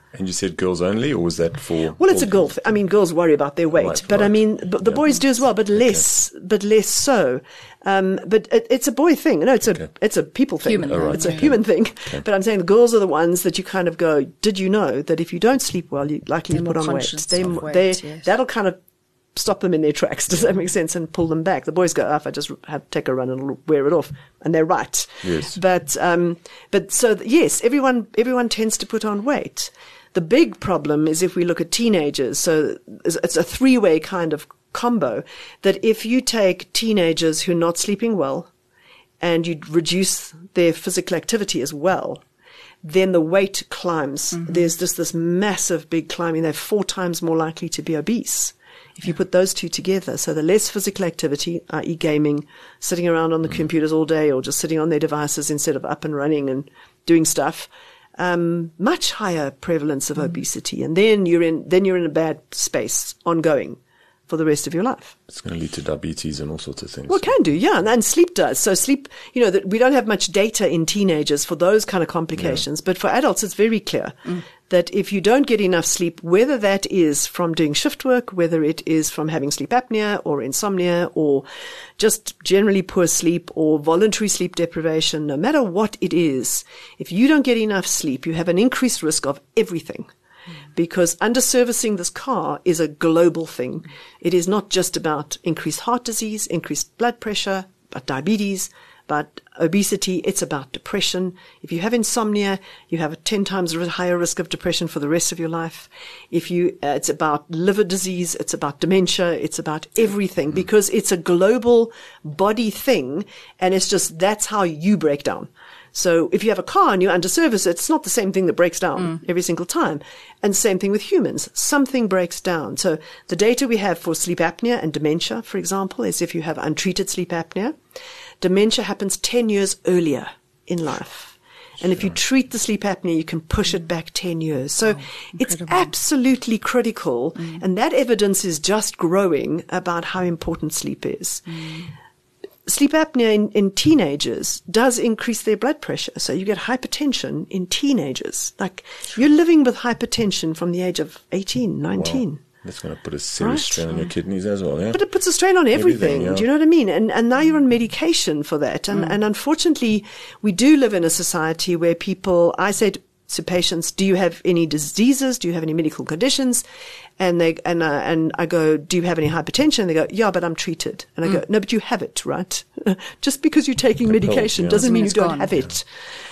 And you said girls only, or was that for? Well, it's a girl. Th- I mean, girls worry about their weight, Right, but I right. mean, but the Yeah. boys do as well, but less, but less so. Um, but it, it's a boy thing. No, it's a, Okay. it's a people thing. Human thing. It's a Okay. human thing. But I'm saying the girls are the ones that you kind of go, did you know that if you don't sleep well, you're likely They're to put more on weight? conscious They, of weight, they, yes. that'll kind of stop them in their tracks. Does that make sense? And pull them back. The boys go, oh, if I just have take a run and it'll wear it off. And they're right. Yes. But, um, but so th- yes, everyone, everyone tends to put on weight. The big problem is if we look at teenagers. So it's it's a three-way kind of combo that if you take teenagers who are not sleeping well and you reduce their physical activity as well, then the weight climbs. Mm-hmm. There's just this massive big climbing. They're four times more likely to be obese if you put those two together. So the less physical activity, that is gaming, sitting around on the mm. computers all day or just sitting on their devices instead of up and running and doing stuff, um, much higher prevalence of mm. obesity. And then you're in, then you're in a bad space ongoing for the rest of your life. It's going to lead to diabetes and all sorts of things. Well, it can do, yeah. And, and sleep does. So sleep, you know, that we don't have much data in teenagers for those kind of complications. Yeah. But for adults, it's very clear mm. that if you don't get enough sleep, whether that is from doing shift work, whether it is from having sleep apnea or insomnia or just generally poor sleep or voluntary sleep deprivation, no matter what it is, if you don't get enough sleep, you have an increased risk of everything. Because underservicing this car is a global thing. It is not just about increased heart disease, increased blood pressure, but diabetes, but obesity. It's about depression. If you have insomnia, you have a ten times higher risk of depression for the rest of your life. If you, uh, it's about liver disease, it's about dementia, it's about everything, because it's a global body thing, and it's just, that's how you break down. So if you have a car and you underservice it, it's not the same thing that breaks down mm. every single time. And same thing with humans. Something breaks down. So the data we have for sleep apnea and dementia, for example, is if you have untreated sleep apnea, dementia happens ten years earlier in life. And if you treat the sleep apnea, you can push it back ten years. So oh, it's absolutely critical. Mm. And that evidence is just growing about how important sleep is. Mm. Sleep apnea in, in teenagers does increase their blood pressure. So you get hypertension in teenagers. Like you're living with hypertension from the age of eighteen, nineteen. Wow. That's going to put a serious Right. strain on your kidneys as well, yeah? But it puts a strain on everything. Everything, yeah. Do you know what I mean? And and now you're on medication for that. And Mm. and unfortunately, we do live in a society where people, I say to, to patients, do you have any diseases? Do you have any medical conditions? And they and uh, and I go, do you have any hypertension? And they go, yeah, but I'm treated. And I Mm. go, no, but you have it, right? Just because you're taking The pill, medication yeah. doesn't mean you it's don't gone. have it.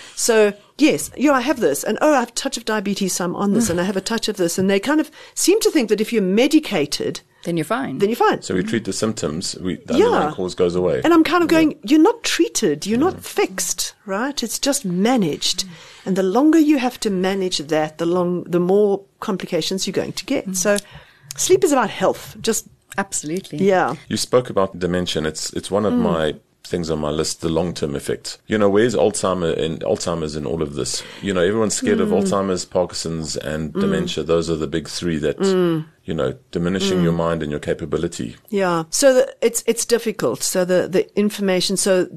So yes, yeah, I have this, and oh, I have a touch of diabetes, so I'm on this, and I have a touch of this, and they kind of seem to think that if you're medicated, Then you're fine. then you're fine. So we treat the symptoms, we, the Yeah. underlying cause goes away. And I'm kind of going, you're not treated, you're not fixed, right? It's just managed. And the longer you have to manage that, the long, the more complications you're going to get. So sleep is about health, just, Absolutely. yeah. You spoke about dementia, and it's, it's one Mm. of my things on my list, the long-term effects. You know, where's Alzheimer and Alzheimer's in all of this? You know, everyone's scared Mm. of Alzheimer's, Parkinson's, and dementia. Those are the big three that, Mm. you know, diminishing your mind and your capability. Yeah. So the, it's, it's difficult. So the, the information, so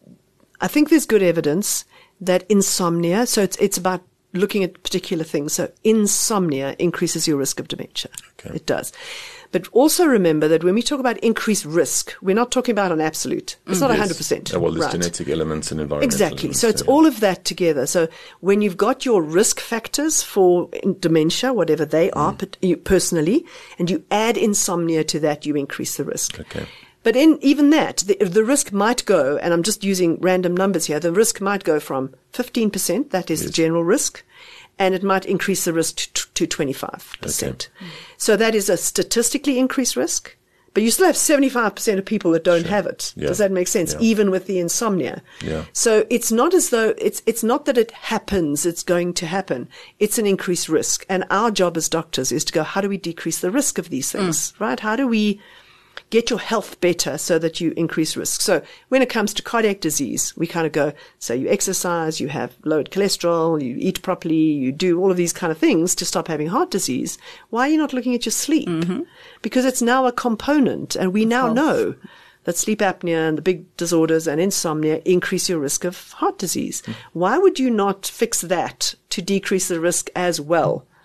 I think there's good evidence that insomnia, so it's, it's about looking at particular things. So insomnia increases your risk of dementia. Okay. It does. But also remember that when we talk about increased risk, we're not talking about an absolute. It's not Yes. one hundred percent. Uh, Well, there's right. genetic elements and environmental Exactly. elements, So it's yeah. all of that together. So when you've got your risk factors for dementia, whatever they are Mm. but you, personally, and you add insomnia to that, you increase the risk. Okay. But in even that, the, the risk might go, and I'm just using random numbers here, the risk might go from fifteen percent, that is the general risk, and it might increase the risk to, to twenty-five percent. Okay. So that is a statistically increased risk, but you still have seventy-five percent of people that don't Sure. have it. Yeah. Does that make sense? Yeah. Even with the insomnia. Yeah. So it's not as though, it's, it's not that it happens, it's going to happen. It's an increased risk. And our job as doctors is to go, how do we decrease the risk of these things, Mm. right? How do we get your health better so that you increase risk? So when it comes to cardiac disease, we kind of go, so you exercise, you have lowered cholesterol, you eat properly, you do all of these kind of things to stop having heart disease. Why are you not looking at your sleep? Mm-hmm. Because it's now a component, and we now Health. know that sleep apnea and the big disorders and insomnia increase your risk of heart disease. Mm. Why would you not fix that to decrease the risk as well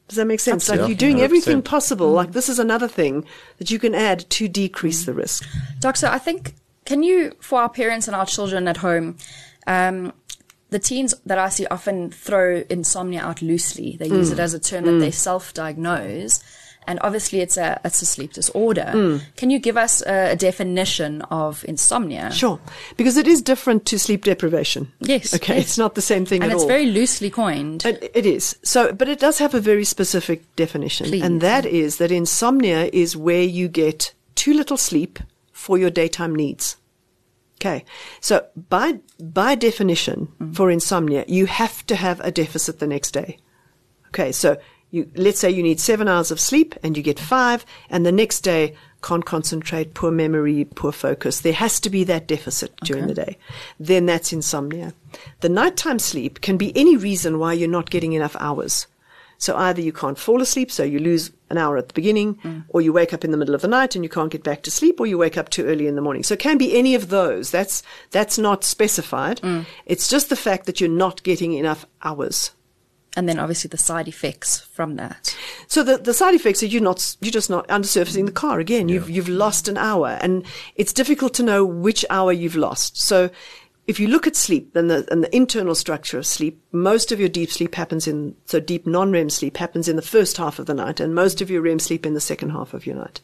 Does that make sense? Absolutely. Like you're doing Yeah, everything one hundred percent. possible. Like this is another thing that you can add to decrease the risk. Doc, so I think, can you, for our parents and our children at home, um, the teens that I see often throw insomnia out loosely. They use Mm. it as a term that they self-diagnose. And obviously it's a, it's a sleep disorder. Mm. Can you give us a, a definition of insomnia? Sure. Because it is different to sleep deprivation. Yes. Okay. yes. It's not the same thing and at it's all. very loosely coined. It, it is. So, but it does have a very specific definition. Please. And that is that insomnia is where you get too little sleep for your daytime needs. Okay. So by, by definition mm. for insomnia, you have to have a deficit the next day. Okay. So you, let's say you need seven hours of sleep and you get five, and the next day can't concentrate, poor memory, poor focus. There has to be that deficit during Okay. the day. Then that's insomnia. The nighttime sleep can be any reason why you're not getting enough hours. So either you can't fall asleep, so you lose an hour at the beginning, mm. or you wake up in the middle of the night and you can't get back to sleep, or you wake up too early in the morning. So it can be any of those. That's, that's not specified. Mm. It's just the fact that you're not getting enough hours. And then obviously the side effects from that. So the, the side effects are you're not, you're just not undersurfacing the car again. Yeah. You've, you've lost an hour, and it's difficult to know which hour you've lost. So if you look at sleep and the, and the internal structure of sleep, most of your deep sleep happens in, so deep non-R E M sleep happens in the first half of the night, and most of your R E M sleep in the second half of your night.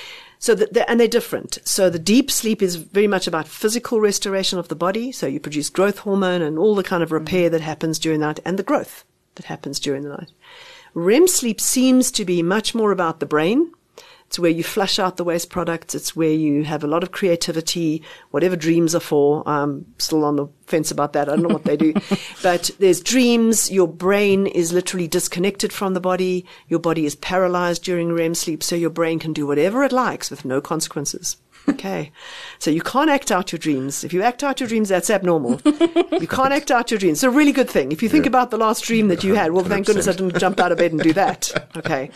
So that, they're, and they're different. So the deep sleep is very much about physical restoration of the body. So you produce growth hormone and all the kind of repair that happens during the night, and the growth that happens during the night. R E M sleep seems to be much more about the brain. It's where you flush out the waste products. It's where you have a lot of creativity, whatever dreams are for. I'm still on the fence about that. I don't know what they do. But there's dreams. Your brain is literally disconnected from the body. Your body is paralyzed during R E M sleep, so your brain can do whatever it likes with no consequences. Okay. So you can't act out your dreams. If you act out your dreams, that's abnormal. You can't act out your dreams. It's a really good thing. If you think Yeah. about the last dream that you had, well, thank goodness I didn't jump out of bed and do that. Okay.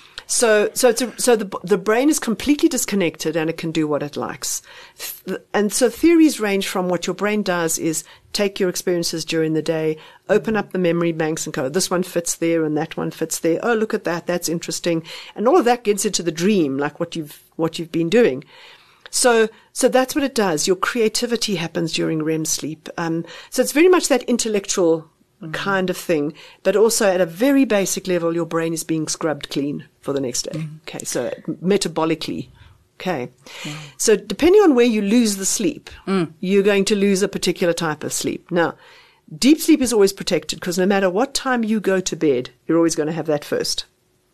So, so it's a, so the the brain is completely disconnected and it can do what it likes. And so theories range from what your brain does is take your experiences during the day, open up the memory banks and go, this one fits there and that one fits there. Oh, look at that. That's interesting. And all of that gets into the dream, like what you've, what you've been doing. So, so that's what it does. Your creativity happens during R E M sleep. Um, so it's very much that intellectual kind of thing, but also at a very basic level, your brain is being scrubbed clean for the next day. Mm. Okay. So metabolically. Okay. Mm. So depending on where you lose the sleep, mm. you're going to lose a particular type of sleep. Now, deep sleep is always protected because no matter what time you go to bed, you're always going to have that first.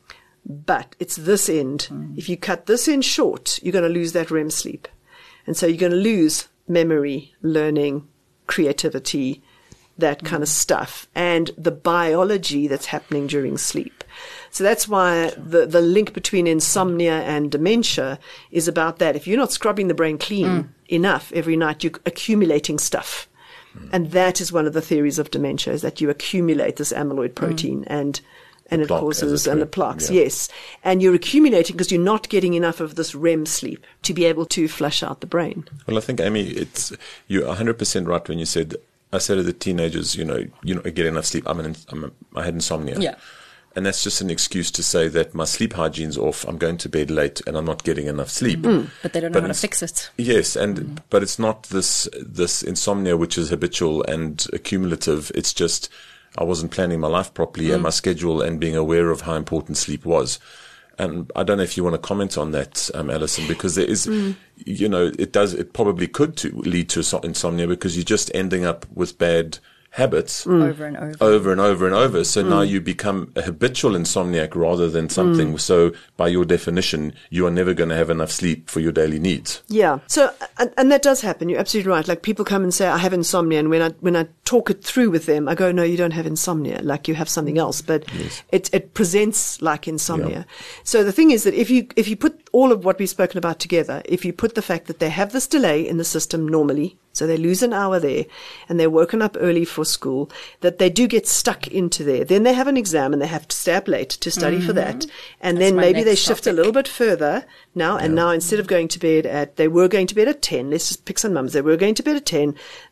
But it's this end. Mm. If you cut this end short, you're going to lose that R E M sleep. And so you're going to lose memory, learning, creativity, that kind of stuff, and the biology that's happening during sleep. So that's why the, the link between insomnia and dementia is about that. If you're not scrubbing the brain clean mm. enough every night, you're accumulating stuff. Mm. And that is one of the theories of dementia, is that you accumulate this amyloid protein mm. and and the it plaque, causes, it and were. the plaques, Yeah. yes. And you're accumulating because you're not getting enough of this R E M sleep to be able to flush out the brain. Well, I think, Amy, it's, you're one hundred percent right when you said, I said to the teenagers, you know, you know, I get enough sleep. I'm an, I'm a, I had insomnia. Yeah. And that's just an excuse to say that my sleep hygiene's off. I'm going to bed late and I'm not getting enough sleep. Mm. But they don't know But how to it's- fix it. Yes, and Mm. but it's not this this insomnia which is habitual and accumulative. It's just I wasn't planning my life properly Mm. and my schedule and being aware of how important sleep was. And I don't know if you want to comment on that, um, Alison, because there is, mm. you know, it does, it probably could to lead to so- insomnia because you're just ending up with bad habits Mm. Over and over. over and over and over. So Mm. now you become a habitual insomniac rather than something. Mm. So by your definition, you are never going to have enough sleep for your daily needs. Yeah. So, and, and that does happen. You're absolutely right. Like people come and say, I have insomnia. And when I, when I talk it through with them, I go, no, you don't have insomnia. Like you have something else, but Yes. it, it presents like insomnia. Yeah. So the thing is that if you, if you put all of what we've spoken about together, if you put the fact that they have this delay in the system normally, so they lose an hour there and they're woken up early for school, that they do get stuck into there. Then they have an exam and they have to stay up late to study mm-hmm. for that. And That's then my maybe they next shift topic. a little bit further now. And Yeah. now instead of going to bed at, they were going to bed at ten, let's just pick some numbers. They were going to bed at ten.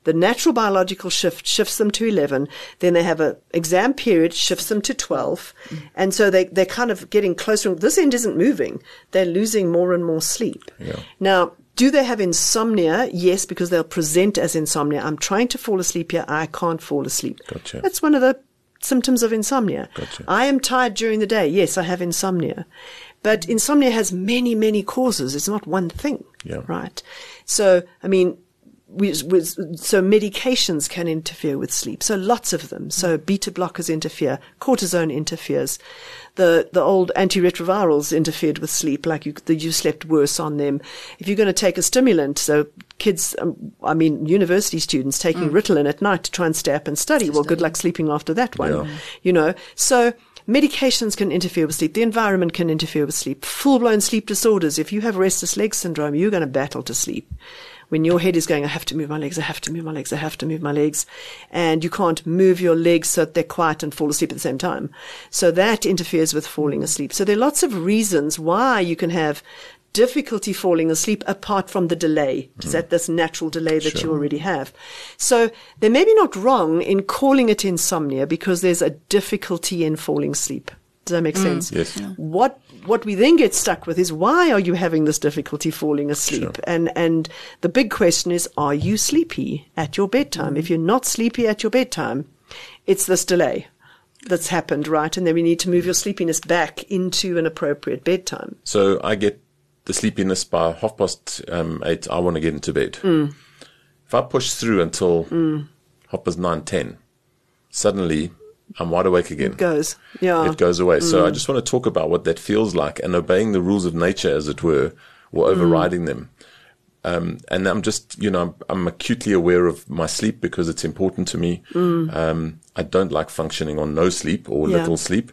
The natural biological shift shifts them to eleven. Then they have a exam period, shifts them to twelve. Mm. And so they, they're kind of getting closer. This end isn't moving. They're losing more and more sleep. Yeah. Now, do they have insomnia? Yes, because they'll present as insomnia. I'm trying to fall asleep here. I can't fall asleep. Gotcha. That's one of the symptoms of insomnia. Gotcha. I am tired during the day. Yes, I have insomnia. But insomnia has many, many causes. It's not one thing. Yeah. Right? So, I mean, we, we, so medications can interfere with sleep. So lots of them. So beta blockers interfere. Cortisone interferes. The the old antiretrovirals interfered with sleep, like you you slept worse on them. If you're going to take a stimulant, so kids, um, I mean, university students taking mm. Ritalin at night to try and stay up and study. Well, good luck sleeping after that one. Yeah. You know, so medications can interfere with sleep. The environment can interfere with sleep. Full-blown sleep disorders. If you have restless leg syndrome, you're going to battle to sleep. When your head is going, I have to move my legs, I have to move my legs, I have to move my legs. And you can't move your legs so that they're quiet and fall asleep at the same time. So that interferes with falling asleep. So there are lots of reasons why you can have difficulty falling asleep apart from the delay. Is that this natural delay that Sure. you already have? So they may be not wrong in calling it insomnia because there's a difficulty in falling asleep. Does that make sense? Yes. Yeah. What what we then get stuck with is why are you having this difficulty falling asleep? Sure. And and the big question is, are you sleepy at your bedtime? Mm-hmm. If you're not sleepy at your bedtime, it's this delay that's happened, right? And then we need to move your sleepiness back into an appropriate bedtime. So I get the sleepiness by half past um, eight. I want to get into bed. Mm. If I push through until mm. half past nine, ten, suddenly I'm wide awake again. It goes. Yeah. It goes away. Mm. So I just want to talk about what that feels like and obeying the rules of nature, as it were, or overriding Mm. them. Um, and I'm just, you know, I'm, I'm acutely aware of my sleep because it's important to me. Mm. Um, I don't like functioning on no sleep or Yeah. little sleep.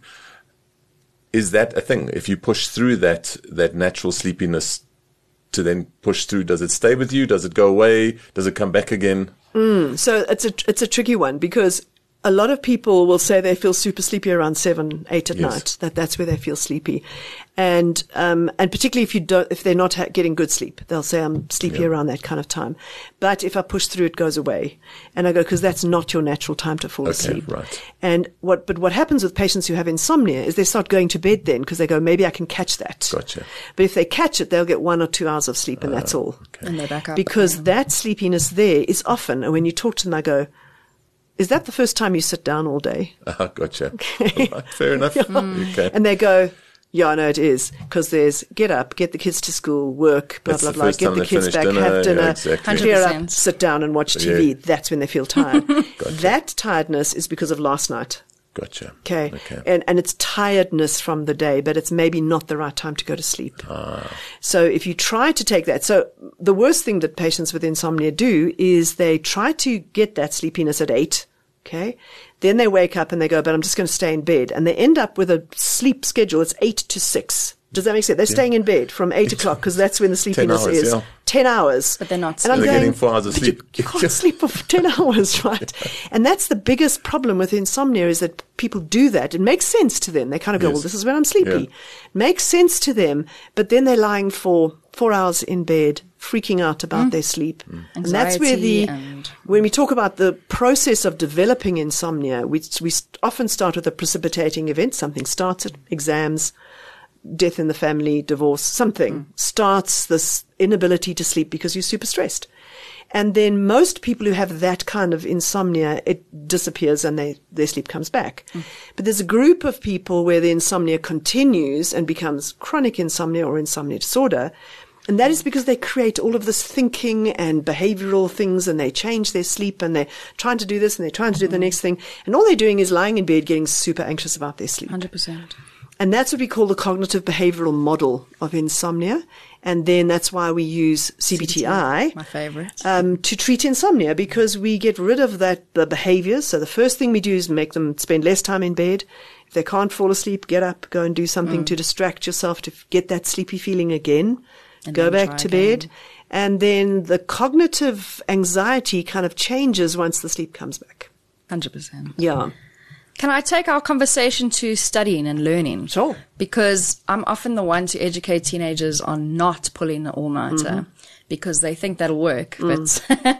Is that a thing? If you push through that, that natural sleepiness to then push through, does it stay with you? Does it go away? Does it come back again? Mm. So it's a it's a tricky one because a lot of people will say they feel super sleepy around seven, eight at Yes. night. That that's where they feel sleepy, and um and particularly if you don't, if they're not ha- getting good sleep, they'll say I'm sleepy Yeah. around that kind of time. But if I push through, it goes away, and I go because that's not your natural time to fall Okay, asleep. right. And what but what happens with patients who have insomnia is they start going to bed then because they go maybe I can catch that. Gotcha. But if they catch it, they'll get one or two hours of sleep, and that's all. Okay. And they're back up. Because again. that sleepiness there is often, and when you talk to them, I go, is that the first time you sit down all day? Ah, gotcha. Right, fair enough. Okay. And they go, yeah, I know it is. Because there's get up, get the kids to school, work, blah, It's blah, the blah. first Get time the they kids finish back, dinner. have Yeah, dinner, exactly. clear up, one hundred percent. sit down and watch T V. Yeah. That's when they feel tired. That tiredness is because of last night. Gotcha. Okay. Okay. And, and it's tiredness from the day, but it's maybe not the right time to go to sleep. Ah. So if you try to take that, so the worst thing that patients with insomnia do is they try to get that sleepiness at eight. Okay. Then they wake up and they go, but I'm just going to stay in bed. And they end up with a sleep schedule. It's eight to six. Does that make sense? They're staying in bed from eight o'clock because that's when the sleepiness hours, is. yeah. Ten hours. But they're not And I'm They're going, getting four hours of "But sleep." You, you can't sleep for ten hours, right? And that's the biggest problem with insomnia is that people do that. It makes sense to them. They kind of go, Yes. well, this is when I'm sleepy. Yeah. Makes sense to them, but then they're lying for four hours in bed, freaking out about their sleep. And that's where the, Anxiety and- when we talk about the process of developing insomnia, we, we often start with a precipitating event. Something starts it, exams, death in the family, divorce, something starts this inability to sleep because you're super stressed. And then most people who have that kind of insomnia, it disappears and they, their sleep comes back. Mm. But there's a group of people where the insomnia continues and becomes chronic insomnia or insomnia disorder. And that is because they create all of this thinking and behavioral things and they change their sleep and they're trying to do this and they're trying to do the next thing. And all they're doing is lying in bed getting super anxious about their sleep. one hundred percent. And that's what we call the cognitive behavioral model of insomnia. And then that's why we use C B T I. My favorite. Um, to treat insomnia because we get rid of that, the behaviors. So the first thing we do is make them spend less time in bed. If they can't fall asleep, get up, go and do something Mm. to distract yourself to f- get that sleepy feeling again. And Go then back try to again. bed. And then the cognitive anxiety kind of changes once the sleep comes back. one hundred percent. Yeah. Can I take our conversation to studying and learning? Sure. Because I'm often the one to educate teenagers on not pulling the all-nighter mm-hmm. because they think that'll work. Mm. But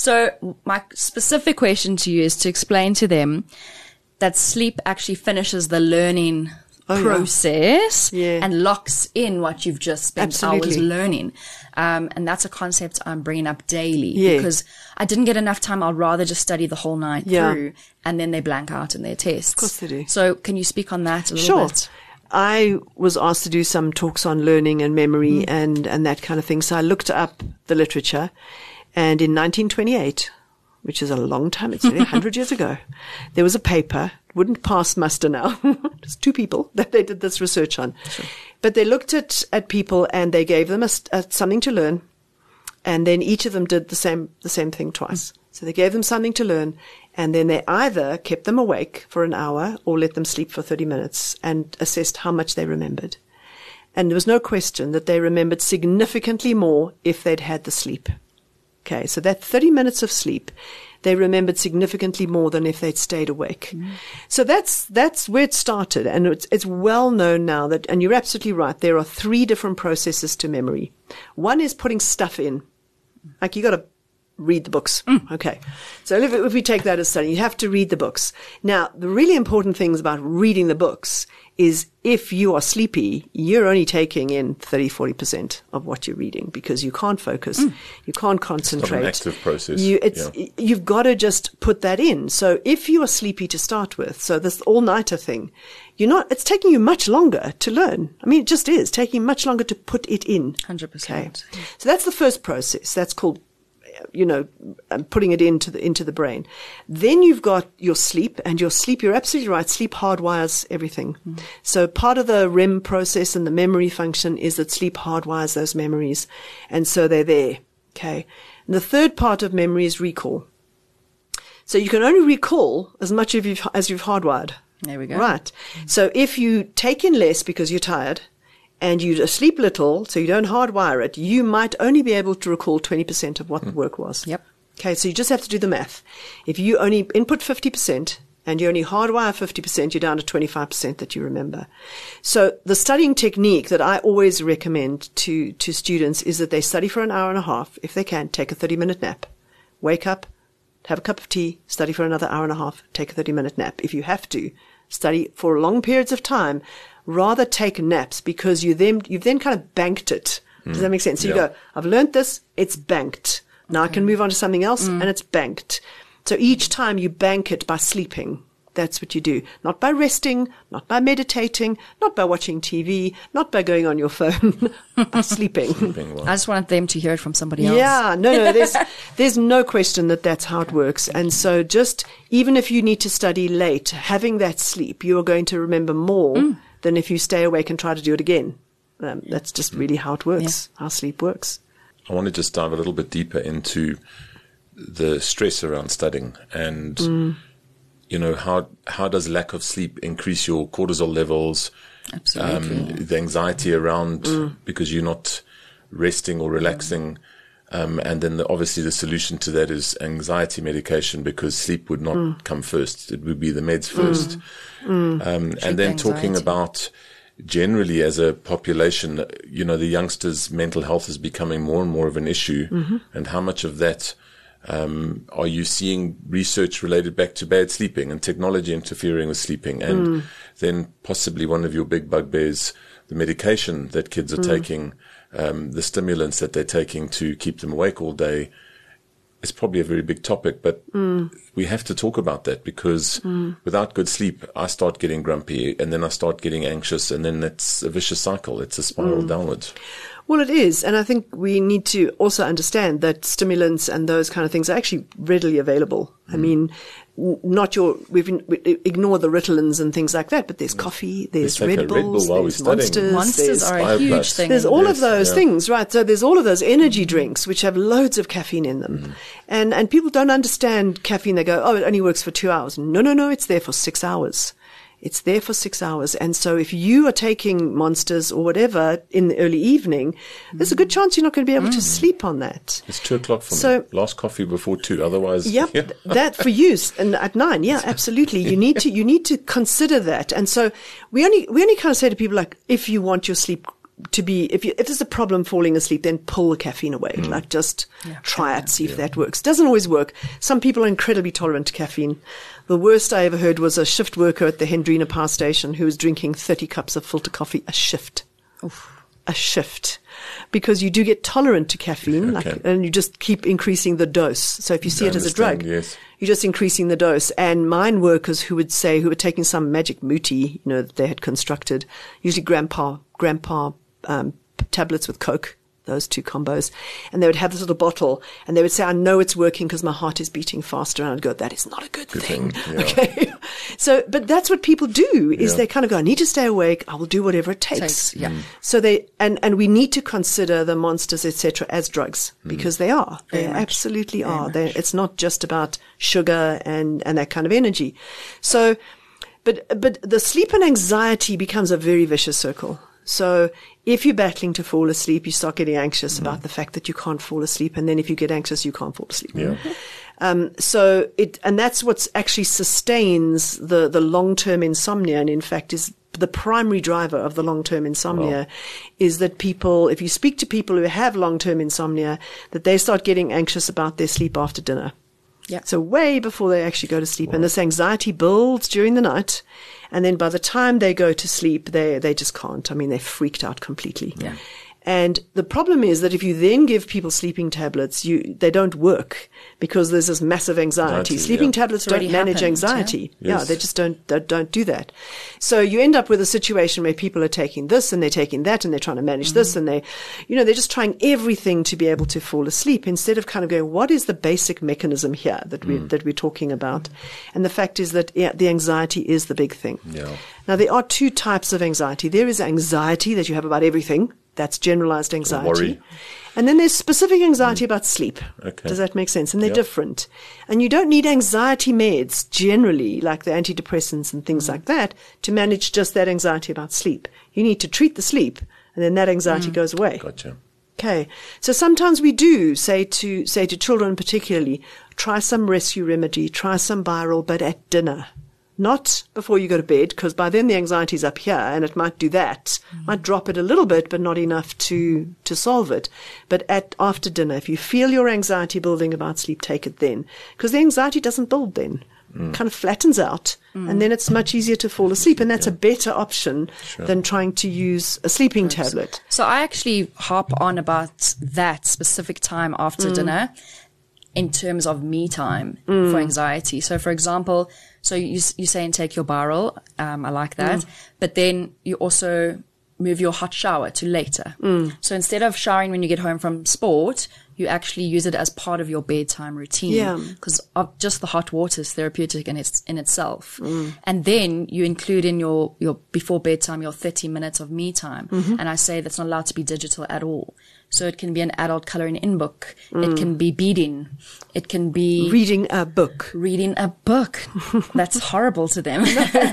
so my specific question to you is to explain to them that sleep actually finishes the learning oh, process yeah. Yeah. and locks in what you've just spent Absolutely. hours learning. Um, and that's a concept I'm bringing up daily yeah. because I didn't get enough time. I'll rather just study the whole night yeah. through and then they blank out in their tests. Of course they do. So can you speak on that a little sure. bit? I was asked to do some talks on learning and memory mm. and, and that kind of thing. So I looked up the literature, and in nineteen twenty-eight, which is a long time, it's nearly one hundred years ago, there was a paper, wouldn't pass muster now, just two people that they did this research on. Sure. But they looked at, at people and they gave them a, a, something to learn, and then each of them did the same, the same thing twice. Mm. So they gave them something to learn, and then they either kept them awake for an hour or let them sleep for thirty minutes and assessed how much they remembered. And there was no question that they remembered significantly more if they'd had the sleep. Okay, so that thirty minutes of sleep, they remembered significantly more than if they'd stayed awake. Mm. So that's that's where it started, and it's, it's well known now that, and you're absolutely right, there are three different processes to memory. One is putting stuff in. Like you got to read the books. Mm. Okay. So if, if we take that as study, you have to read the books. Now, the really important things about reading the books is if you are sleepy, you're only taking in thirty, forty percent of what you're reading because you can't focus. Mm. You can't concentrate. It's not an active process. You, it's, yeah. You've got to just put that in. So if you are sleepy to start with, so this all-nighter thing, you're not, it's taking you much longer to learn. I mean, it just is taking much longer to put it in. one hundred percent. Okay. So that's the first process. That's called, you know, putting it into the, into the brain. Then you've got your sleep, and your sleep, you're absolutely right, sleep hardwires everything. Mm. So part of the R E M process and the memory function is that sleep hardwires those memories. And so they're there. Okay. And the third part of memory is recall. So you can only recall as much of you've, as you've hardwired. There we go. Right. Mm. So if you take in less because you're tired, and you sleep little, so you don't hardwire it, you might only be able to recall twenty percent of what mm. the work was. Yep. Okay, so you just have to do the math. If you only input fifty percent and you only hardwire fifty percent, you're down to twenty-five percent that you remember. So the studying technique that I always recommend to, to students is that they study for an hour and a half. If they can, take a thirty-minute nap. Wake up, have a cup of tea, study for another hour and a half, take a thirty-minute nap. If you have to, study for long periods of time. Rather take naps because you then, you've then kind of banked it. Does mm. that make sense? So yeah. you go, I've learned this, it's banked. Now okay. I can move on to something else mm. and it's banked. So each time you bank it by sleeping. That's what you do. Not by resting, not by meditating, not by watching T V, not by going on your phone, by sleeping. sleeping well. I just wanted them to hear it from somebody else. Yeah, no, no, there's, there's no question that that's how it works. And so just, even if you need to study late, having that sleep, you are going to remember more mm. than if you stay awake and try to do it again. Um, that's just really how it works, yeah. how sleep works. I want to just dive a little bit deeper into the stress around studying and, mm. you know, how how does lack of sleep increase your cortisol levels? Absolutely. Um, the anxiety around mm. because you're not resting or relaxing. Um, and then the, obviously the solution to that is anxiety medication because sleep would not mm. come first. It would be the meds first. Mm. Mm. Um, and then anxiety. Talking about generally as a population, you know, the youngsters' mental health is becoming more and more of an issue. Mm-hmm. And how much of that um, are you seeing research related back to bad sleeping and technology interfering with sleeping? And mm. then possibly one of your big bugbears, the medication that kids are mm. taking, um, the stimulants that they're taking to keep them awake all day. It's probably a very big topic, but mm. we have to talk about that because mm. without good sleep, I start getting grumpy and then I start getting anxious and then it's a vicious cycle. It's a spiral mm. downwards. Well, it is. And I think we need to also understand that stimulants and those kind of things are actually readily available. Mm. I mean, n- not your, we've we ignore the Ritalins and things like that, but there's coffee, there's Red Bulls, Red Bull there's Monsters. Monsters are a huge thing. There's all yes, of those yeah. things, right? So there's all of those energy drinks which have loads of caffeine in them. Mm. And, and people don't understand caffeine. They go, oh, it only works for two hours. No, no, no. It's there for six hours. It's there for six hours. And so if you are taking Monsters or whatever in the early evening, mm. there's a good chance you're not going to be able mm. to sleep on that. It's two o'clock for so, me. Last coffee before two. Otherwise, yep, yeah. that for use and at nine. Yeah, absolutely. You need to, you need to consider that. And so we only, we only kind of say to people like, if you want your sleep to be, if you, if there's a problem falling asleep, then pull the caffeine away. Mm. Like just yeah, try it, see yeah. if that works. Doesn't always work. Some people are incredibly tolerant to caffeine. The worst I ever heard was a shift worker at the Hendrina Power Station who was drinking thirty cups of filter coffee a shift. Oof. A shift. Because you do get tolerant to caffeine, okay. like, and you just keep increasing the dose. So if you see I it as a drug, yes. you're just increasing the dose. And mine workers who would say, who were taking some magic muti, you know, that they had constructed, usually grandpa, grandpa, um, tablets with Coke, those two combos. And they would have this little bottle and they would say, I know it's working because my heart is beating faster. And I'd go, that is not a good, good thing. thing. Yeah. Okay. So, but that's what people do is yeah. they kind of go, I need to stay awake. I will do whatever it takes. takes yeah. mm. So they, and, and we need to consider the Monsters, et cetera, as drugs mm. because they are. They Very absolutely much. are. They, it's not just about sugar and, and that kind of energy. So, but, but the sleep and anxiety becomes a very vicious circle. So if you're battling to fall asleep, you start getting anxious mm. about the fact that you can't fall asleep. And then if you get anxious, you can't fall asleep. Yeah. Um, so it, and that's what actually sustains the, the long-term insomnia. And in fact is the primary driver of the long-term insomnia wow. is that people, if you speak to people who have long-term insomnia, that they start getting anxious about their sleep after dinner. Yeah. So way before they actually go to sleep. Wow. And this anxiety builds during the night. And then by the time they go to sleep, they, they just can't. I mean, they're freaked out completely. Yeah. And the problem is that if you then give people sleeping tablets, you, they don't work because there's this massive anxiety. Anxiety, sleeping yeah. tablets don't manage happened, anxiety. Yeah? yeah, Yes. they just don't, they don't do that. So you end up with a situation where people are taking this and they're taking that and they're trying to manage mm-hmm. this and they, you know, they're just trying everything to be able to fall asleep instead of kind of going, what is the basic mechanism here that we, mm. that we're talking about? And the fact is that yeah, the anxiety is the big thing. Yeah. Now there are two types of anxiety. There is anxiety that you have about everything. That's generalized anxiety. Worry. And then there's specific anxiety mm. about sleep. Okay. Does that make sense? And they're yep. different. And you don't need anxiety meds generally, like the antidepressants and things mm. like that, to manage just that anxiety about sleep. You need to treat the sleep, and then that anxiety mm. goes away. Gotcha. Okay. So sometimes we do say to, say to children particularly, try some rescue remedy, try some Biral, but at dinner. Not before you go to bed, because by then the anxiety's up here and it might do that. Mm. Might drop it a little bit, but not enough to, to solve it. But at, after dinner, if you feel your anxiety building about sleep, take it then. Because the anxiety doesn't build then. Mm. It kind of flattens out mm. and then it's much easier to fall asleep. And that's yeah. a better option sure. than trying to use a sleeping tablet. So I actually harp on about that specific time after mm. dinner in terms of me time mm. for anxiety. So for example, so you you saying take your Biral, um, I like that, mm. but then you also move your hot shower to later. Mm. So instead of showering when you get home from sport, you actually use it as part of your bedtime routine. Yeah. Because just the hot water is therapeutic in its in itself. Mm. And then you include in your your before bedtime your thirty minutes of me time. Mm-hmm. And I say that's not allowed to be digital at all. So it can be an adult coloring in book. Mm. It can be beading. It can be reading a book. Reading a book. That's horrible to them.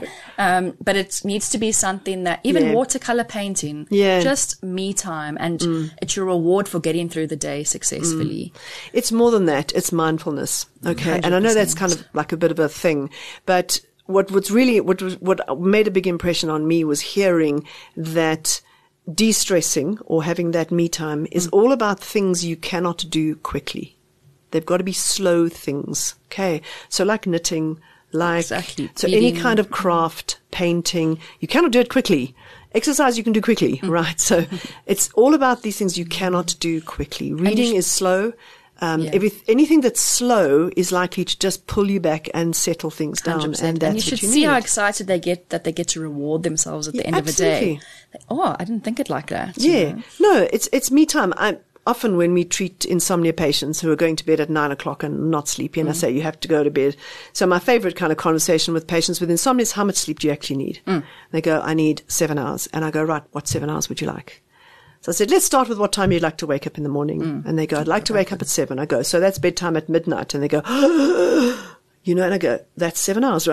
um, but it needs to be something that even yeah. watercolor painting, yeah. just me time, and mm. it's your reward for getting through the day successfully. Mm. It's more than that. It's mindfulness. Okay, one hundred percent. And I know that's kind of like a bit of a thing, but what what's really what was, what made a big impression on me was hearing that de-stressing or having that me time is mm. all about things you cannot do quickly. They've got to be slow things. Okay. So like knitting, like, exactly. so Feeding. any kind of craft, painting, you cannot do it quickly. Exercise you can do quickly, mm. right? So it's all about these things you cannot do quickly. Reading sh- is slow. Um, yeah. every, anything that's slow is likely to just pull you back and settle things down. one hundred percent. And, that's and you should what you see need. how excited they get that they get to reward themselves at the yeah, end absolutely. of the day. Like, oh, I didn't think it like that. Yeah. know? No, it's, it's me time. I, often when we treat insomnia patients who are going to bed at nine o'clock and not sleepy, and mm. I say you have to go to bed. So my favorite kind of conversation with patients with insomnia is how much sleep do you actually need? Mm. They go, I need seven hours. And I go, right, what seven hours would you like? So I said, let's start with what time you'd like to wake up in the morning. Mm. And they go, I'd like to wake up at seven. I go, so that's bedtime at midnight. And they go, oh, you know, and I go, that's seven hours, right?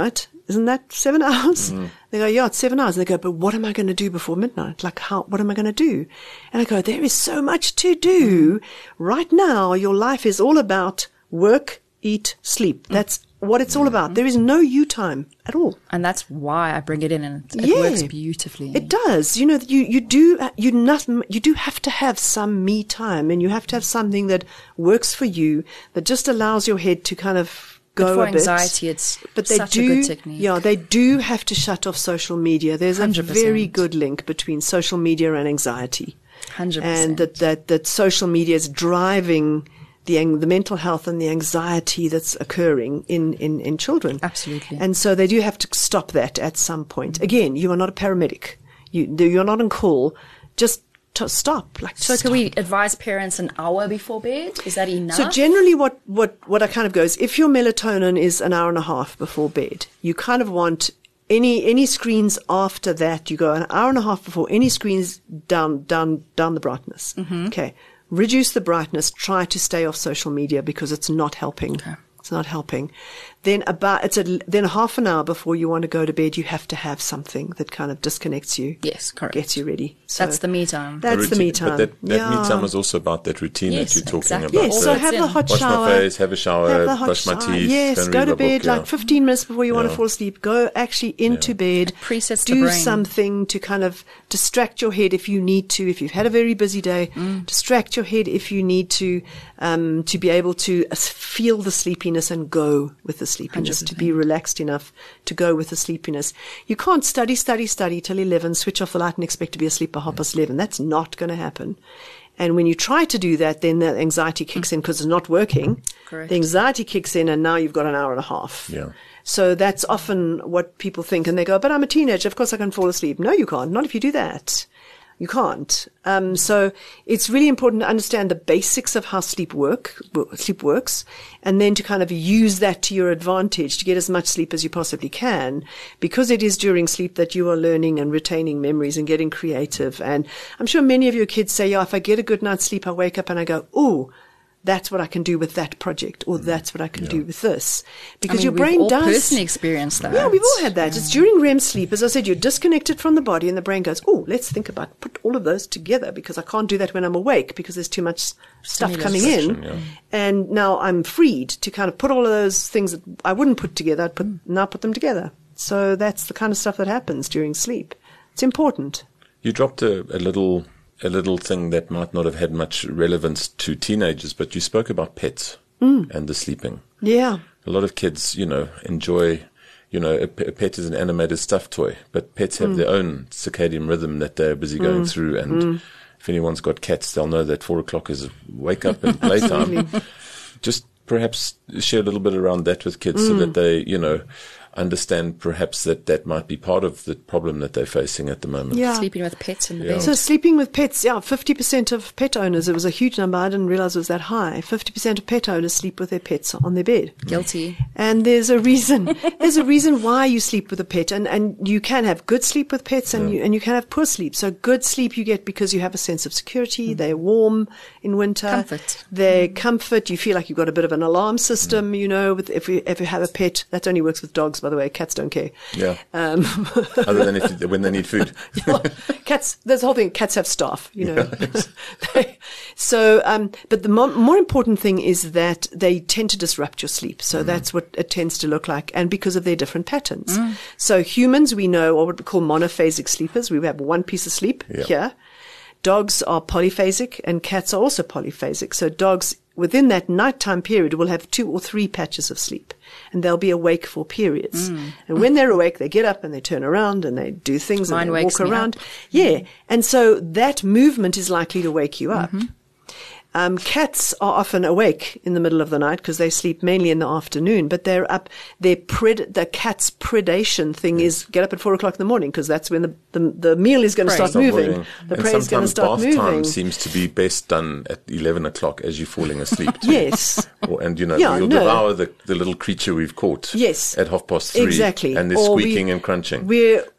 isn't that seven hours? Mm. They go, yeah, it's seven hours. And they go, but what am I going to do before midnight? Like, how, what am I going to do? And I go, there is so much to do. Right now, your life is all about work, eat, sleep. That's what it's all about. There is no you time at all. And that's why I bring it in, and it yeah, works beautifully. It does. You know, you, you do, you not, you do have to have some me time, and you have to have something that works for you, that just allows your head to kind of go but for a bit. anxiety, it's but they such do, a good technique. Yeah, they do have to shut off social media. There's a one hundred percent. very good link between social media and anxiety. one hundred percent. And that, that, that social media is driving the the mental health and the anxiety that's occurring in, in, in children. Absolutely. And so they do have to stop that at some point. Again, you are not a paramedic. You, you're not on call. Just to stop. Like, so stop. can we advise parents an hour before bed? Is that enough? So generally what, what, what I kind of go is, if your melatonin is an hour and a half before bed, you kind of want any, any screens after that, you go an hour and a half before, any screens down, down, down the brightness. Mm-hmm. Okay. Reduce the brightness. Try to stay off social media because it's not helping. Okay. It's not helping. Then about it's a, then half an hour before you want to go to bed, you have to have something that kind of disconnects you. Yes, correct. Gets you ready. So that's the me time. That's the, the me time. But that, that yeah. me time is also about that routine yes, that you're talking exactly. about. Yes, so so have the hot wash shower. Wash my face, have a shower, have the hot brush my shower. teeth. Yes, go to bed book, like yeah. fifteen minutes before you yeah. want to fall asleep. Go actually into yeah. bed. It presets do the brain. something to kind of distract your head if you need to. If you've had a very busy day, mm. distract your head if you need to, um, to be able to feel the sleepiness and go with the sleepiness. one hundred percent. To be relaxed enough to go with the sleepiness. You can't study, study, study till eleven, switch off the light and expect to be asleep by half past eleven. That's not going to happen. And when you try to do that, then the anxiety kicks in because it's not working. Correct. The anxiety kicks in and now you've got an hour and a half. Yeah. So that's often what people think. And they go, but I'm a teenager. Of course I can fall asleep. No, you can't. Not if you do that. You can't. Um, so it's really important to understand the basics of how sleep work, sleep works, and then to kind of use that to your advantage to get as much sleep as you possibly can, because it is during sleep that you are learning and retaining memories and getting creative. And I'm sure many of your kids say, yeah, if I get a good night's sleep, I wake up and I go, ooh, that's what I can do with that project, or that's what I can yeah. do with this. Because I mean, your we've brain all does. personally experienced that. Yeah, we've all had that. Yeah. It's during R E M sleep. As I said, you're disconnected from the body and the brain goes, oh, let's think about, put all of those together because I can't do that when I'm awake because there's too much stuff Stimulus. coming in. Yeah. And now I'm freed to kind of put all of those things that I wouldn't put together, I'd put, mm. now put them together. So that's the kind of stuff that happens during sleep. It's important. You dropped a, a little... a little thing that might not have had much relevance to teenagers, but you spoke about pets mm. and the sleeping. Yeah. A lot of kids, you know, enjoy, you know, a, a pet is an animated stuffed toy, but pets have mm. their own circadian rhythm that they're busy going mm. through. And mm. if anyone's got cats, they'll know that four o'clock is wake up and playtime. Just perhaps share a little bit around that with kids mm. so that they, you know, understand perhaps that that might be part of the problem that they're facing at the moment. Yeah. Sleeping with pets in the Yeah. bed. So sleeping with pets, yeah, fifty percent of pet owners, it was a huge number, I didn't realize it was that high. fifty percent of pet owners sleep with their pets on their bed. Guilty. And there's a reason, there's a reason why you sleep with a pet, and, and you can have good sleep with pets and Yeah. you, and you can have poor sleep. So good sleep you get because you have a sense of security, mm. they're warm in winter. Comfort. They're mm. comfort, you feel like you've got a bit of an alarm system, mm. you know, with, if you, if you have a pet, that only works with dogs, by the way, cats don't care. Yeah. Um, Other than if when they need food. Yeah, cats, there's the whole thing. Cats have staff, you know. they, so, um, but the mo- more important thing is that they tend to disrupt your sleep. So mm. that's what it tends to look like. And because of their different patterns. Mm. So humans, we know, or what we call monophasic sleepers. We have one piece of sleep yeah. here. Dogs are polyphasic and cats are also polyphasic. So dogs within that nighttime period will have two or three patches of sleep and they'll be awake for periods. Mm. And when they're awake, they get up and they turn around and they do things Mine and they wakes walk me around. up. Yeah. And so that movement is likely to wake you up. Mm-hmm. Um, cats are often awake in the middle of the night because they sleep mainly in the afternoon, but they're up, their pred, the cat's predation thing yeah. is get up at four o'clock in the morning because that's when the, the, the meal is going to start Stop moving. worrying. The and prey is going to start bath time moving. seems to be best done at eleven o'clock as you're falling asleep. Too. Yes. Or, and, you know, Yeah, you'll no. devour the, the little creature we've caught Yes. at half past three. Exactly. And they're Or squeaking we, and crunching. We're,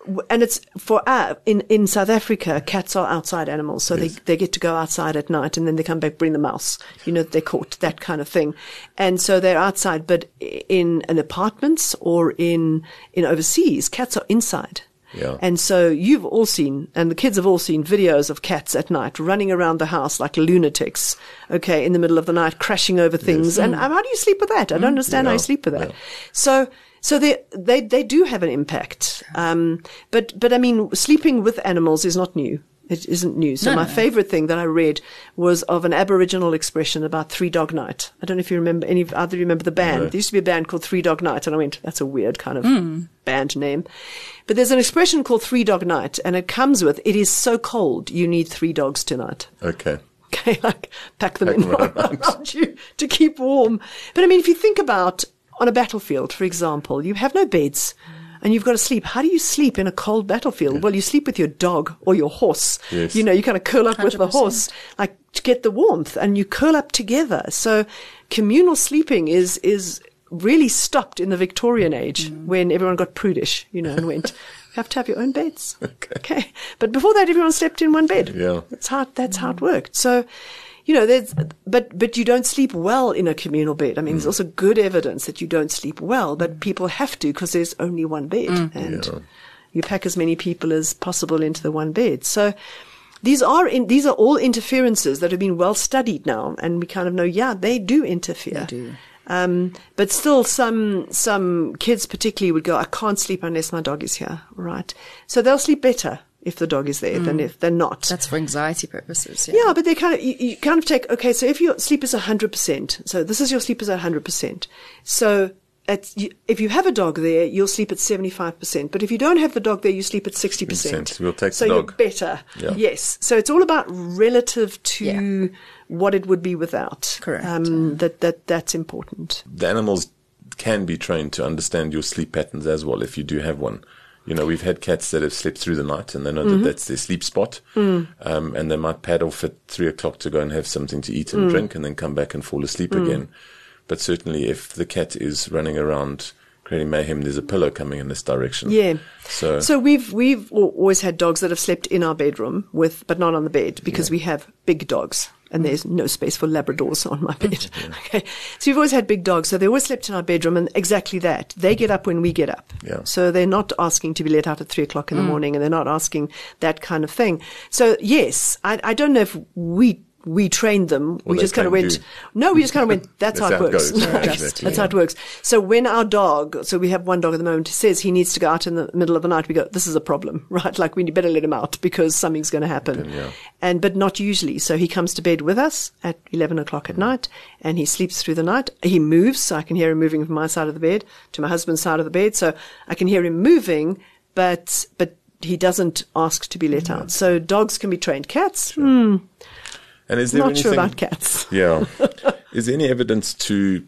and it's for uh, in in South Africa, cats are outside animals, so Yes. they they get to go outside at night, and then they come back, bring the mouse. You know, they're caught, that kind of thing, and so they're outside. But in in apartments or in in overseas, cats are inside. Yeah. And so you've all seen, and the kids have all seen videos of cats at night running around the house like lunatics, okay, in the middle of the night, crashing over things. Yes. And um, how do you sleep with that? I don't understand how you Yeah. sleep with that. Yeah. So, so they, they, they do have an impact. Um, but, but I mean, sleeping with animals is not new. It isn't new. So No, my no, no. favorite thing that I read was of an Aboriginal expression about Three Dog Night. I don't know if you remember any, either remember the band. No. There used to be a band called Three Dog Night, and I went, that's a weird kind of band name. But there's an expression called Three Dog Night, and it comes with, it is so cold, you need three dogs tonight. Okay. Okay, like pack them Pack in them around. around you to keep warm. But I mean, if you think about on a battlefield, for example, you have no beds and you've got to sleep. How do you sleep in a cold battlefield? Well, you sleep with your dog or your horse. Yes. You know, you kind of curl up with the one hundred percent. horse, like to get the warmth, and you curl up together. So communal sleeping is, is really stopped in the Victorian age Mm. when everyone got prudish, you know, and went, you have to have your own beds. Okay. Okay. But before that, everyone slept in one bed. Yeah. That's how, that's how it worked. So, you know, there's, but, but you don't sleep well in a communal bed. I mean, there's also good evidence that you don't sleep well, but people have to because there's only one bed and Yeah. you pack as many people as possible into the one bed. So these are in, these are all interferences that have been well studied now. And we kind of know, yeah, they do interfere. They do. Um, but still some, some kids particularly would go, I can't sleep unless my dog is here. Right. So they'll sleep better if the dog is there than if they're not. That's for anxiety purposes. Yeah. Yeah, but they kind of, you, you kind of take, okay, so if your sleep is one hundred percent, so this is your sleep is one hundred percent. So at, you, if you have a dog there, you'll sleep at seventy-five percent. But if you don't have the dog there, you sleep at sixty percent. percent. We'll take so the you're dog. better. Yeah. Yes. So it's all about relative to Yeah. what it would be without. Correct. Um, that, that, that's important. The animals can be trained to understand your sleep patterns as well if you do have one. You know, we've had cats that have slept through the night and they know Mm-hmm. that that's their sleep spot. Mm. Um, and they might pad off at three o'clock to go and have something to eat and Mm. drink and then come back and fall asleep again. But certainly if the cat is running around creating mayhem, there's a pillow coming in this direction. Yeah. So, So we've we've al- always had dogs that have slept in our bedroom with, but not on the bed because we have big dogs and there's no space for Labradors on my bed. Okay. So we've always had big dogs. So they always slept in our bedroom, and exactly that. They get up when we get up. Yeah. So they're not asking to be let out at three o'clock in the morning, and they're not asking that kind of thing. So yes, I, I don't know if we we trained them. Or we they just kind of trained went, you. no, we just kind of went, that's, That's how it how it works. goes. No, Yeah, that's exactly. how it works. So when our dog, so we have one dog at the moment, says he needs to go out in the middle of the night, we go, this is a problem, right? Like we better let him out because something's going to happen. Yeah. And, but not usually. So he comes to bed with us at eleven o'clock at night and he sleeps through the night. He moves. So I can hear him moving from my side of the bed to my husband's side of the bed. So I can hear him moving, but, but he doesn't ask to be let out. So dogs can be trained. Cats, hmm, and is there not anything, sure about cats. Yeah. Is there any evidence to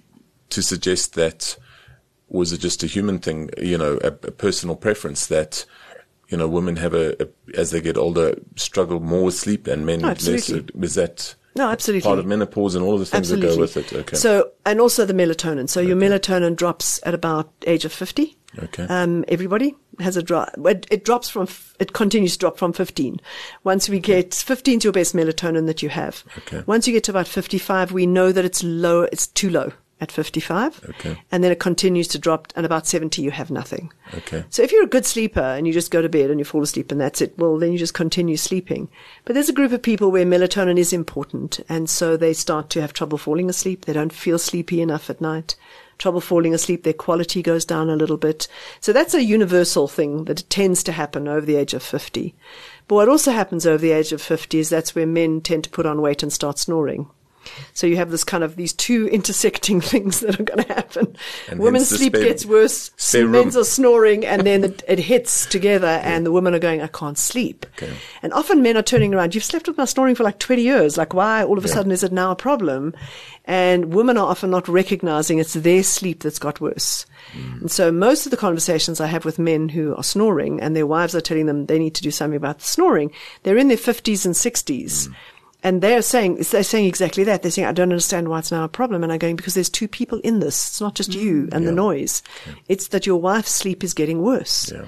to suggest that, was it just a human thing, you know, a, a personal preference that, you know, women have a, a, as they get older, struggle more with sleep and men Oh, less? absolutely. Is that No, absolutely. part of menopause and all of the things Absolutely. that go with it? Okay. So, and also the melatonin. So your melatonin drops at about age of fifty. Okay. Um, everybody has a drop. It, it drops from, f- it continues to drop from fifteen. Once we get fifteen is your best melatonin that you have. Okay. Once you get to about fifty-five, we know that it's low, it's too low at fifty-five. Okay. And then it continues to drop, and about seventy, you have nothing. Okay. So if you're a good sleeper and you just go to bed and you fall asleep and that's it, well, then you just continue sleeping. But there's a group of people where melatonin is important, and so they start to have trouble falling asleep. They don't feel sleepy enough at night. Trouble falling asleep, their quality goes down a little bit. So that's a universal thing that tends to happen over the age of fifty. But what also happens over the age of fifty is that's where men tend to put on weight and start snoring. So you have this kind of, these two intersecting things that are going to happen. And Women's hence the sleep spare- gets worse, spare men's room. are snoring, and then it, it hits together and the women are going, I can't sleep. Okay. And often men are turning around, you've slept with my snoring for like twenty years. Like, why all of a Yeah. sudden is it now a problem? And women are often not recognizing it's their sleep that's got worse. Mm. And so most of the conversations I have with men who are snoring and their wives are telling them they need to do something about the snoring, they're in their fifties and sixties. Mm. And they're saying, they're saying exactly that. They're saying, I don't understand why it's now a problem. And I'm going, because there's two people in this. It's not just you and the Yeah. noise. It's that your wife's sleep is getting worse. Yeah.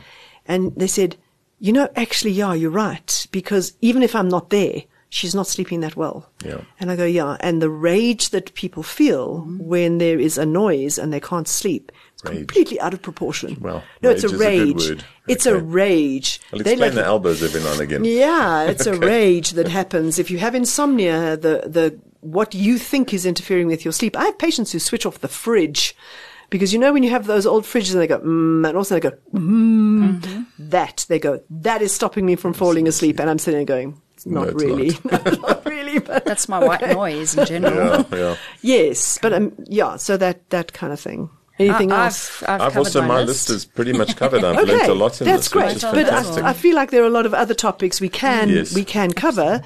And they said, you know, actually, yeah, you're right. Because even if I'm not there, she's not sleeping that well. Yeah. And I go, yeah. And the rage that people feel mm-hmm. when there is a noise and they can't sleep is rage. completely out of proportion. Well, no, it's a rage. A good word. It's okay. a rage. I'll explain like, the elbows every now and again. Yeah, it's okay. a rage that happens. If you have insomnia, the, the, what you think is interfering with your sleep. I have patients who switch off the fridge. Because you know when you have those old fridges and they go, mm, and also they go, mm, mm-hmm. that, they go, that is stopping me from falling asleep. And I'm sitting there going, not no, really. Not. no, not really. But, That's my okay. white noise in general. Yeah, yeah. Yes, but um, yeah, so that, that kind of thing. Anything I, else? I've, I've, I've also, my, my list. list is pretty much covered. I've okay, learned a lot in that's this, great. which is But fantastic. I, I feel like there are a lot of other topics we can, yes. we can cover.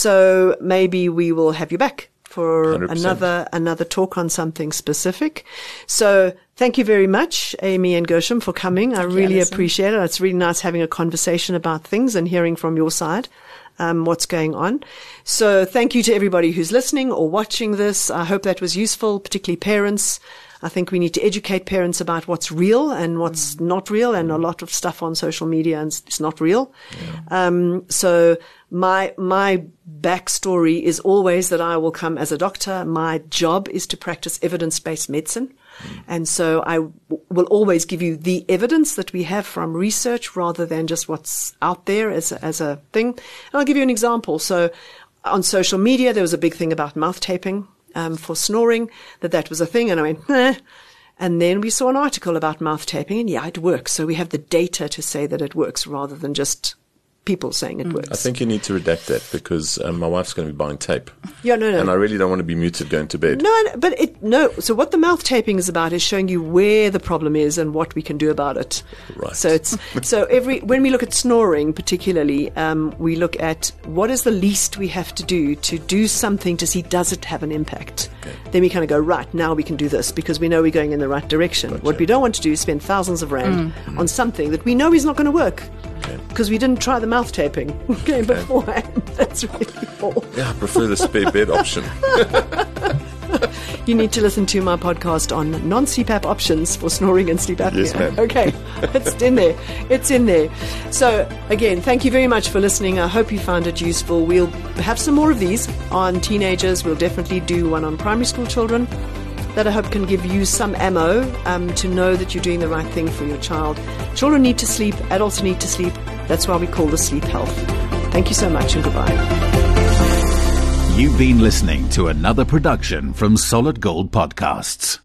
So maybe we will have you back for one hundred percent. another another talk on something specific. So thank you very much, Amy and Gershom, for coming. I really appreciate it. It's really nice having a conversation about things and hearing from your side um, what's going on. So thank you to everybody who's listening or watching this. I hope that was useful, particularly parents. I think we need to educate parents about what's real and what's mm. not real, and a lot of stuff on social media and it's not real. Yeah. Um, so my, my backstory is always that I will come as a doctor. My job is to practice evidence-based medicine. Mm. And so I w- will always give you the evidence that we have from research rather than just what's out there as a, as a thing. And I'll give you an example. So on social media, there was a big thing about mouth taping. Um, for snoring, that that was a thing. And I went, eh. And then we saw an article about mouth taping, and yeah, it works. So we have the data to say that it works rather than just people saying it mm. works. I think you need to redact that because um, my wife's going to be buying tape. Yeah, no, no. And I really don't want to be muted going to bed. No, no, but it, no. So what the mouth taping is about is showing you where the problem is and what we can do about it. Right. So it's, so every, when we look at snoring particularly, um, we look at what is the least we have to do to do something to see does it have an impact. Okay. Then we kind of go, right, now we can do this because we know we're going in the right direction. Gotcha. What we don't want to do is spend thousands of rand mm. on something that we know is not going to work. Okay. Because we didn't try the mouth taping okay, beforehand. That's really all. Yeah, I prefer the spare bed option. You need to listen to my podcast on non-C PAP options for snoring and sleep apnea. Yes, ma'am. Okay, it's in there. It's in there. So, again, thank you very much for listening. I hope you found it useful. We'll have some more of these on teenagers. We'll definitely do one on primary school children. That I hope can give you some ammo um, to know that you're doing the right thing for your child. Children need to sleep. Adults need to sleep. That's why we call this Sleep Health. Thank you so much and goodbye. You've been listening to another production from Solid Gold Podcasts.